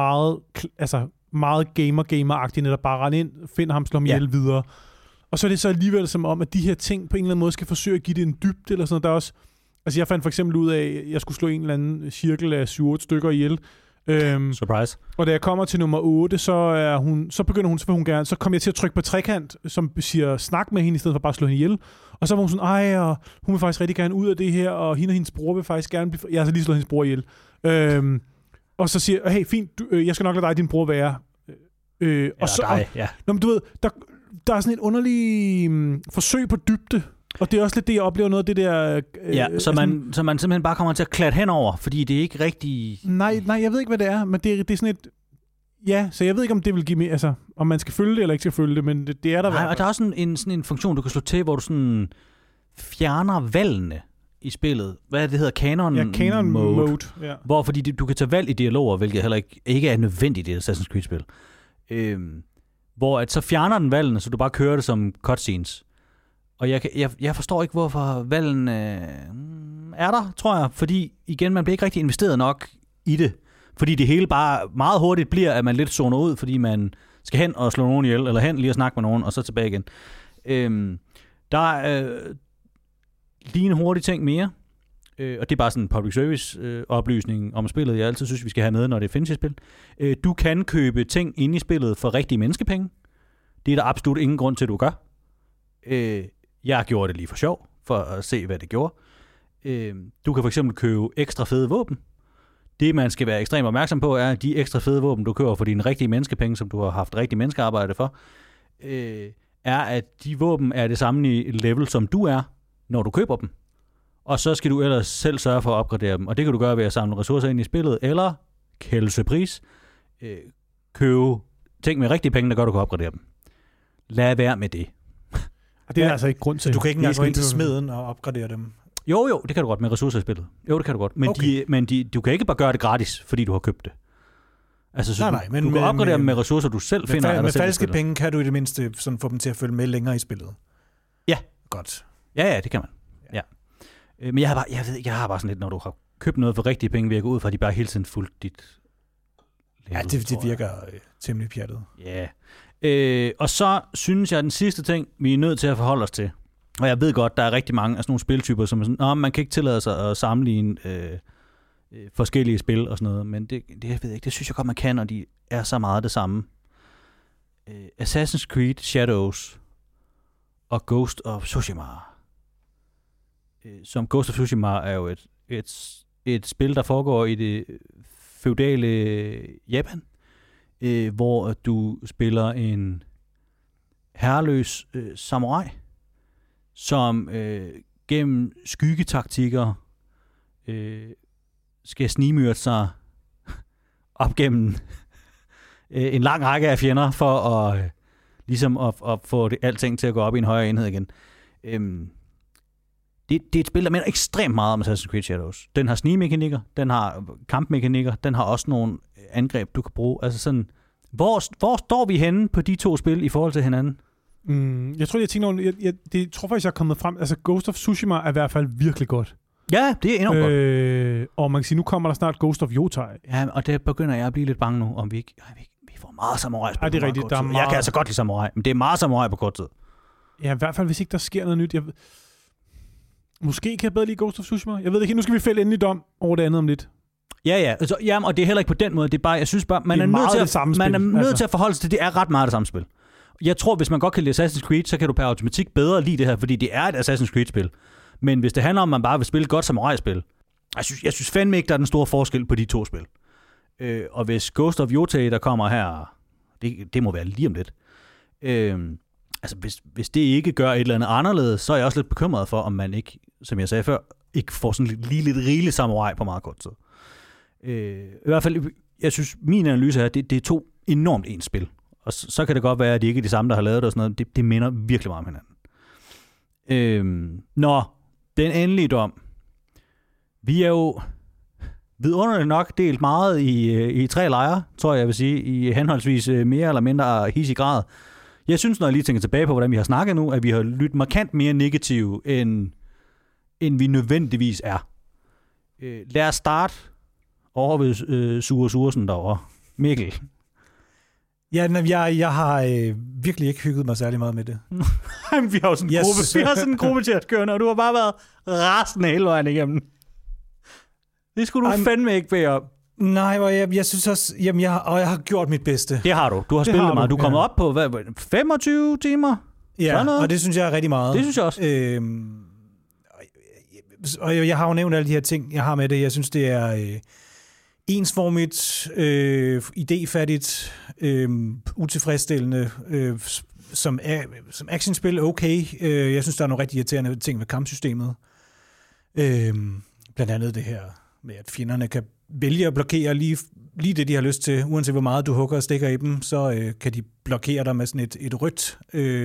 meget gamer-agtigt, netop bare rende ind, find ham, slå ham ihjel videre. Og så er det så alligevel som om, at de her ting på en eller anden måde skal forsøge at give det en dybde, eller sådan noget. Der er også, altså jeg fandt for eksempel ud af, at jeg skulle slå en eller anden cirkel af 7-8 stykker ihjel. Surprise. Og da jeg kommer til nummer 8, så begynder hun gerne, så kommer jeg til at trykke på trekant, som siger snak med hende, i stedet for bare at slå hende ihjel. Og så var hun sådan, og hun vil faktisk rigtig gerne ud af det her, og hende og hendes bror vil faktisk gerne blive... Jeg har så lige slået hendes bror ihjel. Og så siger hey, fint, jeg skal nok lade dig og din bror være. Nå, men du ved, der er sådan et underligt forsøg på dybde, og det er også lidt det, jeg oplever noget af det der... Så man simpelthen bare kommer til at klatte henover, fordi det er ikke rigtig... Nej, jeg ved ikke, hvad det er, men det er sådan et... Ja, så jeg ved ikke, om det vil give mere... Altså, om man skal følge det, eller ikke skal følge det, men det er der... Nej, og der er også sådan en funktion, du kan slå til, hvor du sådan fjerner valgene i spillet. Hvad det hedder? Canon mode. Ja. Hvor fordi du kan tage valg i dialoger, hvilket heller ikke er nødvendigt i et Assassin's Creed-spil. Hvor at så fjerner den valgene, så du bare kører det som cutscenes. Og jeg forstår ikke, hvorfor valgen er der, tror jeg. Fordi, igen, man bliver ikke rigtig investeret nok i det. Fordi det hele bare meget hurtigt bliver, at man lidt zoner ud, fordi man skal hen og slå nogen ihjel, eller hen lige og snakke med nogen, og så tilbage igen. Der er lige en hurtig ting mere, og det er bare sådan en public service oplysning om spillet, jeg altid synes, vi skal have med, når det findes i spil. Du kan købe ting inde i spillet for rigtige menneskepenge. Det er der absolut ingen grund til, at du gør. Jeg gjorde det lige for sjov, for at se, hvad det gjorde. Du kan for eksempel købe ekstra fede våben. Det, man skal være ekstremt opmærksom på, er, at de ekstra fede våben, du køber for dine rigtige menneskepenge, som du har haft rigtig menneskearbejde for, er, at de våben er det samme level, som du er, når du køber dem. Og så skal du ellers selv sørge for at opgradere dem. Og det kan du gøre ved at samle ressourcer ind i spillet, eller kældelse pris, købe ting med rigtige penge, der gør, du kan opgradere dem. Lad være med det. Og det er altså ikke grund til. Så du kan ikke engang gå ind til smeden og opgradere dem? Jo, det kan du godt med ressourcer i spillet. Jo, det kan du godt. Men, okay. Du kan ikke bare gøre det gratis, fordi du har købt det. Altså, så du kan opgradere dem med ressourcer, du selv finder. Med falske penge kan du i det mindste sådan få dem til at følge med længere i spillet. Ja. Godt. Ja, det kan man. Ja. Men jeg har bare sådan lidt, når du har købt noget for rigtige penge, virker ud fra, at de bare hele tiden fuldt dit level. Ja, det virker temmelig pjattet. Ja. Og så synes jeg, den sidste ting, vi er nødt til at forholde os til, og jeg ved godt, der er rigtig mange af sådan nogle spiltyper, som er sådan, man kan ikke tillade sig at sammenligne forskellige spil og sådan noget, men det jeg ved ikke, det synes jeg godt, man kan, og de er så meget det samme. Assassin's Creed Shadows og Ghost of Tsushima. Som Ghost of Tsushima er jo et spil, der foregår i det feudale Japan, hvor du spiller en herreløs samurai, som gennem skyggetaktikker skal snigmyrde sig op gennem en lang række af fjender for at ligesom at få alting til at gå op i en højere enhed igen. Det er et spil, der minder ekstremt meget om Assassin's Creed Shadows. Den har snigmekanikker, den har kampmekanikker, den har også nogle angreb, du kan bruge. Altså sådan, hvor står vi henne på de to spil i forhold til hinanden? Jeg tror, jeg tænker over, det tror faktisk, jeg er kommet frem. Altså, Ghost of Tsushima er i hvert fald virkelig godt. Ja, det er enormt godt. Og man kan sige, nu kommer der snart Ghost of Yotai. Ja, og det begynder jeg at blive lidt bange nu, om vi får meget samurai. Ja, det er rigtigt. Jeg kan altså godt lide samurai, men det er meget samurai på kort tid. Ja, i hvert fald, hvis ikke der sker noget nyt. Måske kan jeg bedre lide Ghost of Tsushima. Jeg ved ikke, nu skal vi fælde endelig dom over det andet om lidt. Ja. Altså, og det er heller ikke på den måde. Det er bare, jeg synes bare, man er nødt til at forholde sig til, det er ret meget det samme spil. Jeg tror, hvis man godt kan lide Assassin's Creed, så kan du per automatik bedre lide det her, fordi det er et Assassin's Creed-spil. Men hvis det handler om, at man bare vil spille et godt samurai-spil, jeg synes fandme ikke, der er den store forskel på de to spil. Og hvis Ghost of Yotai, der kommer her, det må være lige om lidt. Altså, hvis det ikke gør et eller andet anderledes, så er jeg også lidt bekymret for, om man ikke, som jeg sagde før, ikke får sådan lidt rigeligt samurai på meget kort tid. I hvert fald, jeg synes, min analyse er, at det er to enormt ens spil. Og så kan det godt være, at det ikke er de samme, der har lavet det og sådan noget. Det minder virkelig meget om hinanden. Den endelige dom. Vi er jo vidunderligt nok delt meget i 3 lejre, tror jeg vil sige, i henholdsvis mere eller mindre hissig grad. Jeg synes, når jeg lige tænker tilbage på, hvordan vi har snakket nu, at vi har lyttet markant mere negative, end vi nødvendigvis er. Lad os starte over ved Sure Sursen derovre. Mikkel. Ja, jeg har virkelig ikke hygget mig særlig meget med det. Vi har jo sådan en gruppe. Vi har sådan en gruppe til at køre, og du har bare været rasende hele vejen igennem. Det skulle du fandme ikke bede om. Nej, jeg synes også, jamen jeg har gjort mit bedste. Det har du. Du har spillet meget. Du er kommet op på 25 timer? Ja, og det synes jeg er rigtig meget. Det synes jeg også. Og jeg har jo nævnt alle de her ting, jeg har med det. Jeg synes, det er ensformigt, idéfattigt, utilfredsstillende, som actionspil okay. Jeg synes, der er nogle rigtig irriterende ting ved kampsystemet. Blandt andet det her med, at fjenderne kan vælge at blokere lige det, de har lyst til. Uanset hvor meget du hugger og stikker i dem, så kan de blokere dig med sådan et rødt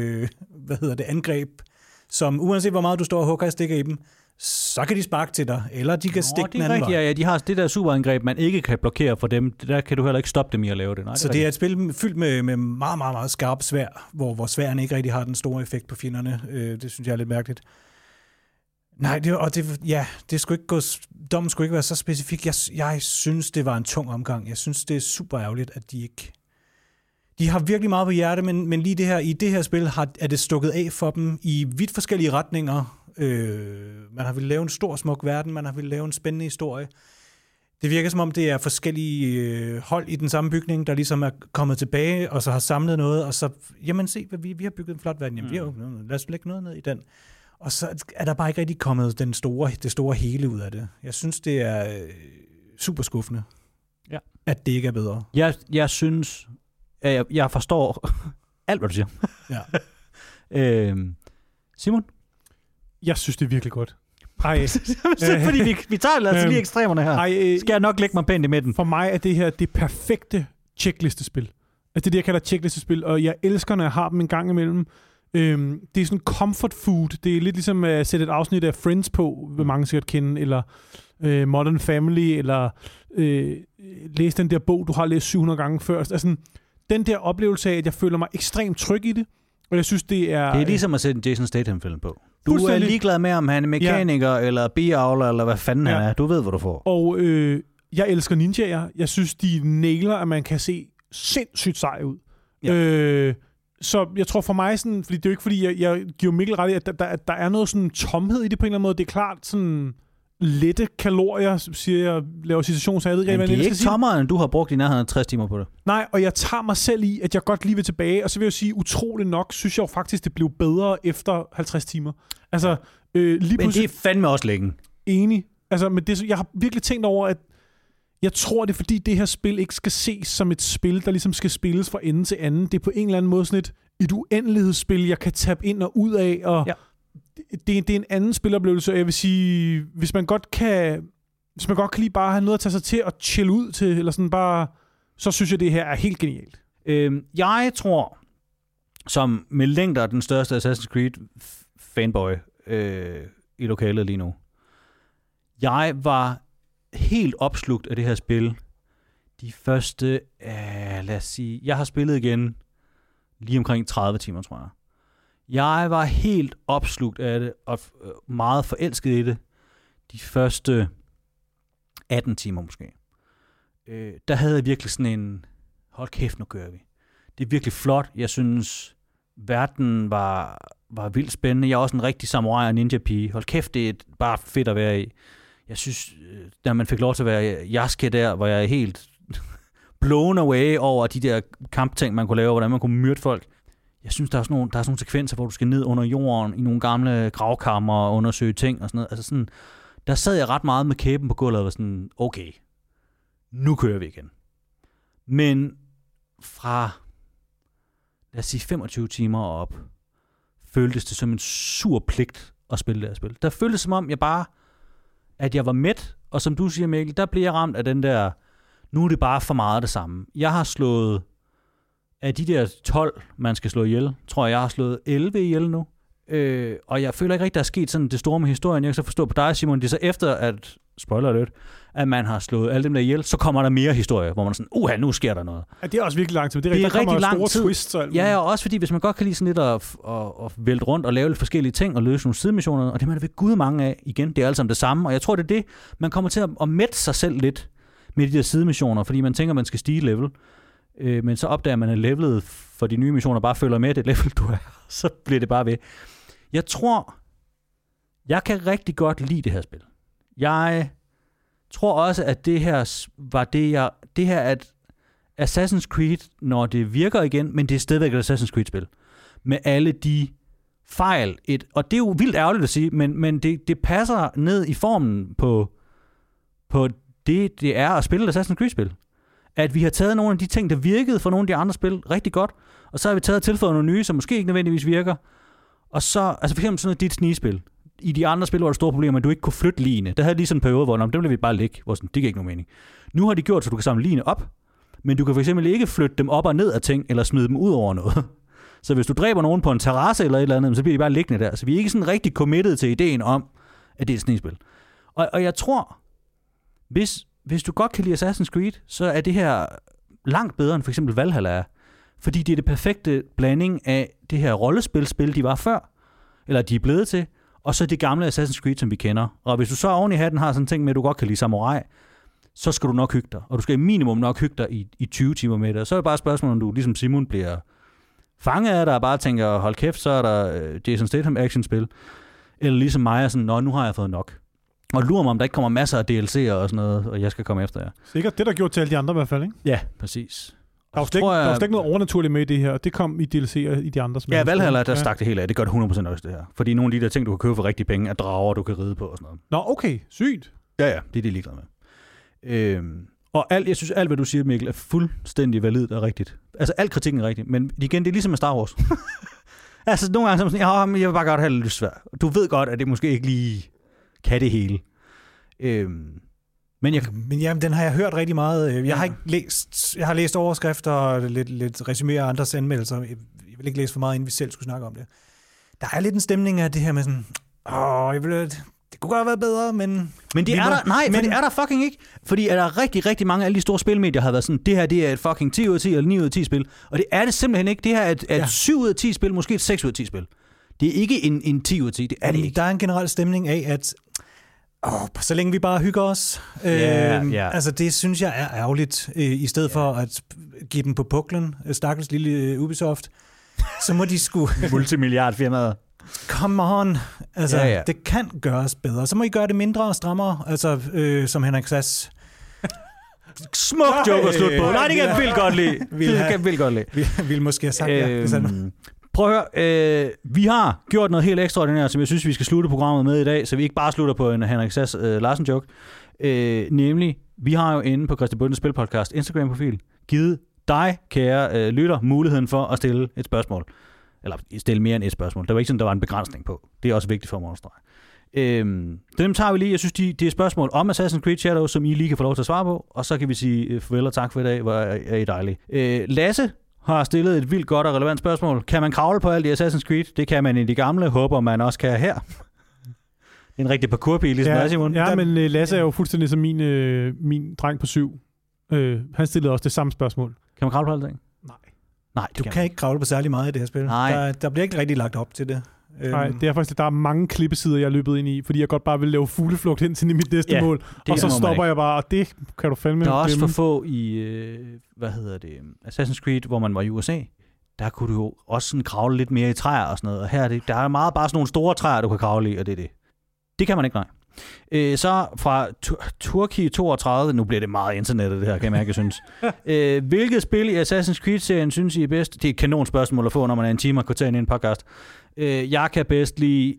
angreb, som uanset hvor meget du står og hugger og stikker i dem, så kan de sparke til dig, eller de kan stikke den anden vej. Ja, de har det der superangreb, man ikke kan blokere for dem. Der kan du heller ikke stoppe dem i at lave det. Nej, så det er et spil fyldt med meget, meget, meget skarp sværd, hvor sværdene ikke rigtig har den store effekt på fjenderne. Det synes jeg er lidt mærkeligt. Nej, det skulle ikke gå. Dommen skulle ikke være så specifik. Jeg synes, det var en tung omgang. Jeg synes, det er super ærgerligt, at de ikke. De har virkelig meget på hjerte, men lige i det her spil er det stukket af for dem i vidt forskellige retninger. Man har ville lave en stor, smuk verden, man har ville lave en spændende historie. Det virker som om, det er forskellige hold i den samme bygning, der ligesom er kommet tilbage, og så har samlet noget, og så, jamen se, vi har bygget en flot verden, jamen, lad os lægge noget ned i den. Og så er der bare ikke rigtig kommet det store hele ud af det. Jeg synes, det er super skuffende, at det ikke er bedre. Jeg synes, at jeg forstår alt, hvad du siger. Ja. Simon? Jeg synes, det er virkelig godt. Fordi vi tager altså lige ekstremerne her. Skal jeg nok lægge mig pænt i midten? For mig er det her det perfekte checklistespil. Altså det, jeg kalder checklistespil, og jeg elsker, når jeg har dem en gang imellem. Det er sådan comfort food. Det er lidt ligesom at sætte et afsnit af Friends på, vil mange sikkert kende, eller Modern Family, eller læse den der bog, du har læst 700 gange før. Altså den der oplevelse af, at jeg føler mig ekstremt tryg i det, og jeg synes, det er... Det er ligesom at sætte en Jason Statham-film på. Du er ligeglad med, om han er mekaniker, eller biavler, eller hvad fanden han er. Du ved, hvad du får. Og jeg elsker ninjaer. Jeg synes, de nailer, at man kan se sindssygt sej ud. Ja. Så jeg tror for mig sådan, fordi det er jo ikke fordi, jeg giver Mikkel ret i, at der er noget sådan tomhed i det på en eller anden måde. Det er klart sådan lette kalorier, siger jeg, laver citation, så jeg ved ikke, men det er ikke tommere, end du har brugt i nærheden af 60 timer på det. Nej, og jeg tager mig selv i, at jeg godt lige vil tilbage, og så vil jeg sige, utroligt nok, synes jeg jo faktisk, det blev bedre efter 50 timer. Altså, lige men det er fandme også længe. Enig. Altså, men det, jeg har virkelig tænkt over, at jeg tror, det er fordi, det her spil ikke skal ses som et spil, der ligesom skal spilles fra ende til anden. Det er på en eller anden måde sådan et uendelighedsspil, jeg kan tabe ind og ud af, og det er en anden spiloplevelse, og jeg vil sige, hvis man godt kan lide bare have noget at tage sig til og chill ud til, eller sådan bare, så synes jeg, det her er helt genialt. Jeg tror, som med længder den største Assassin's Creed fanboy i lokalet lige nu, jeg var helt opslugt af det her spil. De første, lad os sige, jeg har spillet igen lige omkring 30 timer, tror jeg. Jeg var helt opslugt af det, og meget forelsket i det. De første 18 timer måske. Der havde jeg virkelig sådan en, hold kæft, nu kører vi. Det er virkelig flot. Jeg synes, verden var vildt spændende. Jeg er også en rigtig samurai og ninja-pige. Hold kæft, det er bare fedt at være i. Jeg synes, da man fik lov til at være Yasuke der, hvor jeg er helt blown away over de der kampting, man kunne lave, hvordan man kunne myrde folk. Jeg synes, der er sådan nogle sekvenser, hvor du skal ned under jorden i nogle gamle gravkammer og undersøge ting og sådan noget. Altså sådan, der sad jeg ret meget med kæben på gulvet og var sådan, okay, nu kører vi igen. Men fra, lad os sige, 25 timer op, føltes det som en sur pligt at spille det her spil. Der føltes som om, at jeg var mæt, og som du siger, Mikkel, der blev jeg ramt af den der, nu er det bare for meget det samme. Jeg har slået, af de der 12, man skal slå ihjel, tror jeg har slået 11 ihjel nu. Og jeg føler ikke rigtig, der er sket sådan det store med historien. Jeg kan så forstå på dig, Simon, det er så efter, at, spoiler alert, at man har slået alle dem der ihjel, så kommer der mere historie, hvor man er sådan, nu sker der noget. Ja, det er også virkelig lang tid. Det er rigtig lang tid. Twists og ja, og også fordi, hvis man godt kan lide sådan lidt at vælte rundt og lave lidt forskellige ting og løse nogle sidemissioner, og det er man ved Gud mange af igen, det er alle sammen det samme, og jeg tror, det er det, man kommer til at mætte sig selv lidt med de der sidemissioner, fordi man tænker, man skal stige level, men så opdager man, at levelet for de nye missioner bare følger med det level, du er, så bliver det bare ved. Jeg tror, jeg kan rigtig godt lide det her spil. Jeg tror også, at det her var det her, at Assassin's Creed, når det virker igen, men det er stadigvæk et Assassin's Creed-spil, med alle de fejl, og det er jo vildt ærgerligt at sige, men det passer ned i formen på det er at spille et Assassin's Creed-spil. At vi har taget nogle af de ting, der virkede for nogle af de andre spil rigtig godt, og så har vi taget og tilføjet nogle nye, som måske ikke nødvendigvis virker, og så, altså for eksempel sådan noget dit snigespil. I de andre spil var der store problemer, at du ikke kunne flytte ligene. Der havde lige sådan en periode, hvor dem ville vi bare lægge, hvor sådan, det giver ikke nogen mening. Nu har de gjort, så du kan samle ligene op, men du kan for eksempel ikke flytte dem op og ned af ting, eller smide dem ud over noget. Så hvis du dræber nogen på en terrasse eller et eller andet, så bliver de bare liggende der. Så vi er ikke sådan rigtig committed til ideen om, at det er et snigespil. Og jeg tror, hvis du godt kan lide Assassin's Creed, så er det her langt bedre end for eksempel Valhalla er. Fordi det er det perfekte blanding af det her rollespil, de var før, eller de er blevet til, og så det gamle Assassin's Creed, som vi kender. Og hvis du så oven i hatten har sådan en ting med, at du godt kan lide samurai, så skal du nok hygge dig. Og du skal i minimum nok hygge dig i 20 timer med det. Og så er det bare et spørgsmål, om du ligesom Simon bliver fanget af dig og bare tænker, hold kæft, så er der Jason Statham actionspil. Eller ligesom mig er sådan, nu har jeg fået nok. Og lurer mig, om der ikke kommer masser af DLC'er og sådan noget, og jeg skal komme efter jer. Sikkert det, der gjort til alle de andre i hvert fald, ikke? Ja, præcis. Der var slet ikke noget overnaturligt med i det her, og det kom i DLC'er i de andre spil. Ja, Valhalla, der stak det hele af. Det gør det 100% også, det her. Fordi nogle af de der ting, du kan købe for rigtige penge, er drager, du kan ride på og sådan noget. Nå, okay. Sygt. Ja, det er det ligeglad med. Og jeg synes, alt hvad du siger, Mikkel, er fuldstændig validt og rigtigt. Altså, al kritikken er rigtig. Men igen, det er ligesom med Star Wars. Altså, nogle gange sådan, jeg vil bare godt have det lidt svært. Du ved godt, at det måske ikke lige kan det hele. Men jamen, den har jeg hørt rigtig meget. Jeg har ikke læst. Jeg har læst overskrifter og lidt resumé af andres anmeldelser. Jeg vil ikke læse for meget, inden vi selv skulle snakke om det. Der er lidt en stemning af det her med sådan, det kunne godt have været bedre, men det er der, nej, men det er der fucking ikke. Fordi er der rigtig, rigtig mange af alle de store spilmedier har været sådan, det her det er et fucking 10 ud af 10 eller 9 ud af 10 spil. Og det er det simpelthen ikke. Det her er et 7 ud af 10 spil, måske et 6 ud af 10 spil. Det er ikke en 10 ud af 10, det er det ikke. Der er en generel stemning af, at så længe vi bare hygger os. Altså det synes jeg er ærgerligt, i stedet for at give dem på puklen, stakkels lille Ubisoft, så må de sgu... Multimilliardfirmaet. Come on. Altså, det kan gøres bedre. Så må I gøre det mindre og strammere, altså som Henrik Sass. Smuk joke at slutte på. Nej, det kan jeg vildt godt lide. Vi vil måske have sagt, Prøv at høre, vi har gjort noget helt ekstraordinært, som jeg synes, vi skal slutte programmet med i dag, så vi ikke bare slutter på en Henrik Sass Larsen-joke. Nemlig, vi har jo inde på Christian Bundes Spilpodcast Instagram-profil givet dig, kære lytter, muligheden for at stille et spørgsmål. Eller stille mere end et spørgsmål. Der var ikke sådan, der var en begrænsning på. Det er også vigtigt for mig at understrege. Dem tager vi lige. Jeg synes, det er spørgsmål om Assassin's Creed Shadows, som I lige kan få lov til at svare på. Og så kan vi sige farvel og tak for i dag. Hvor er I dejlige. Lasse har stillet et vildt godt og relevant spørgsmål. Kan man kravle på alt i Assassin's Creed? Det kan man i de gamle. Håber man også kan her. En rigtig parkourpige, ligesom dig, Simon. Ja, men Lasse er jo fuldstændig som min dreng på 7. Han stillede også det samme spørgsmål. Kan man kravle på alt det? Nej, du kan ikke kravle på særlig meget i det her spil. Der bliver ikke rigtig lagt op til det. Nej, det er faktisk, der er mange klippesider, jeg er løbet ind i, fordi jeg godt bare vil lave fugleflugt hen til mit næste mål, og så stopper jeg bare, og det kan du fandme. Der er også for få i, Assassin's Creed, hvor man var i USA. Der kunne du jo også sådan kravle lidt mere i træer og sådan noget, og her der er meget bare sådan nogle store træer, du kan kravle i, og det er det. Det kan man ikke, nej. Så fra Turkey 32, nu bliver det meget internettet det her, kan jeg mærke, jeg synes. Hvilket spil i Assassin's Creed-serien synes I er bedst? Det er et kanonspørgsmål at få, når man er en time og kunne tage ind i en podcast. Jeg kan bedst lide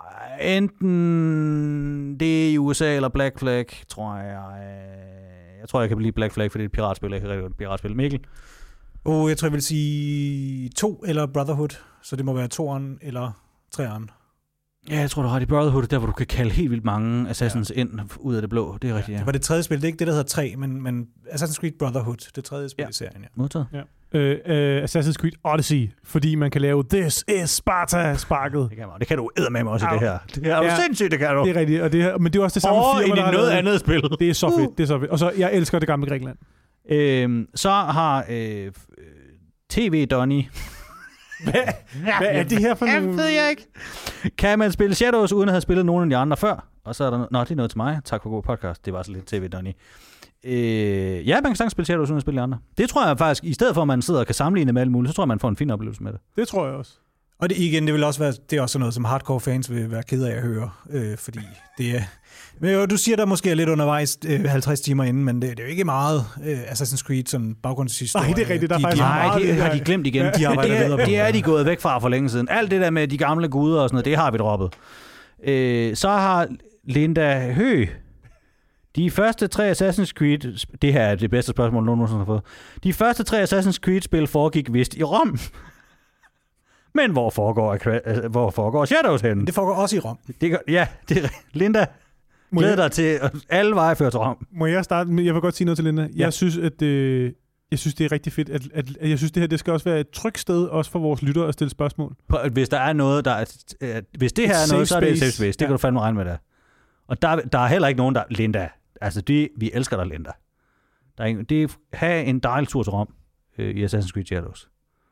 enten det i USA eller Black Flag, tror jeg. Jeg tror, jeg kan blive Black Flag, fordi det er et piratspil. Jeg kan rigtig godt piratspil. Mikkel? Jeg tror, jeg vil sige 2 eller Brotherhood, så det må være 2'eren eller 3'eren. Ja, jeg tror, du har det Brotherhood, der hvor du kan kalde helt vildt mange Assassins ind ud af det blå. Det er rigtigt, Det var det tredje spil. Det er ikke det, der hedder 3, men Assassin's Creed Brotherhood, det tredje spil i serien. Ja. Modtaget. Ja. Assassin's Creed Odyssey, fordi man kan lave This is Sparta-sparket. Det kan du eddermame også i det her. Det er jo sindssygt, det kan du. Det er rigtigt, og men det er også det samme firma, der har noget andet spil. Det er så fedt, det er så fedt. Og så, jeg elsker det gamle Grækenland. Så har TV Donny... Hvad er det her for nogle... Jeg ved jeg ikke. Kan man spille Shadows, uden at have spillet nogen af de andre før? Og så er der... Nå, det er noget til mig. Tak for god podcast. Det var så lidt TV Donny. Ja, man kan sagtens spille Shadows uden at spille de andre. Det tror jeg faktisk, i stedet for at man sidder og kan sammenligne med alt muligt, så tror jeg, man får en fin oplevelse med det. Det tror jeg også. Og det, igen, det vil også være, det er også noget, som hardcore fans vil være ked af at høre, fordi det er... Men du siger, der måske er lidt undervejs 50 timer inden, men det er jo ikke meget Assassin's Creed som baggrundshistorie. Nej, det er rigtigt. Der er faktisk meget det har de glemt igen. De det er de gået væk fra for længe siden. Alt det der med de gamle guder og sådan noget, det har vi droppet. Så har Linda Høgh de første 3 Assassin's Creed... Det her er det bedste spørgsmål, nogen har fået. De første 3 Assassin's Creed-spil foregik vist i Rom. Men hvor foregår Shadows henne? Det foregår også i Rom. Linda, glæder dig til, at alle veje fører til Rom. Må jeg starte? Jeg vil godt sige noget til Linda. Ja. Jeg synes, det er rigtig fedt. Jeg synes, det her det skal også være et trygt sted, også for vores lyttere at stille spørgsmål. Hvis der er noget, der er... Hvis det her er noget, så er det et safe space. Det kan du fandme regne med det. Og der er heller ikke nogen, der... Linda, altså vi elsker dig, Linda. Have en dejlig tur til Rom i Assassin's Creed Shadows.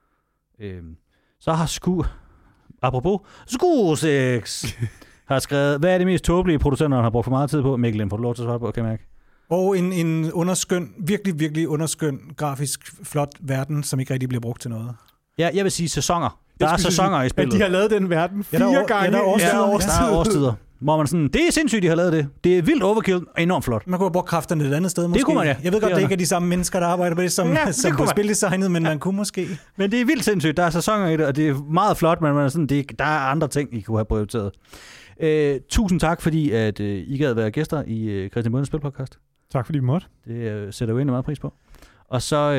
Så har apropos Skusex har skrevet, hvad er det mest tåbelige, producenterne har brugt for meget tid på? Mikkel, får du lov til at svare på, kan jeg mærke? Og en underskøn, virkelig, virkelig underskøn, grafisk flot verden, som ikke rigtig bliver brugt til noget. Ja, jeg vil sige sæsoner. Der er sæsoner i spillet. At de har lavet den verden 4 gange. Der er årstider. Hvor man sådan, det er sindssygt, de har lavet det. Det er vildt overkill og enormt flot. Man kunne have brugt kræfterne et andet sted måske. Det kunne man, ja. Jeg ved godt, det ikke er de samme mennesker, der arbejder på det, som på spildesignet, men man kunne måske. Men det er vildt sindssygt. Der er sæsoner i det, og det er meget flot, men man er sådan, der er andre ting, I kunne have prioriteret. Tusind tak, fordi at I gad være gæster i Christian Bundes Spilpodcast. Tak fordi vi måtte. Det sætter jo egentlig meget pris på. Og så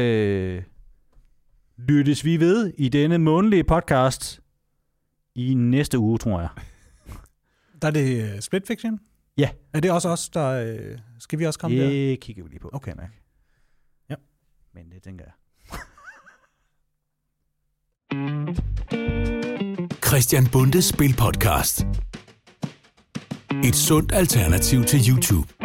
lyttes vi ved i denne månedlige podcast i næste uge, tror jeg. Der er det Split Fiction? Ja. Er det også os, der... Skal vi også komme der? Det kigger vi lige på. Okay, Mac. Ja. Men det tænker jeg. Christian Bundes Spilpodcast. Et sundt alternativ til YouTube.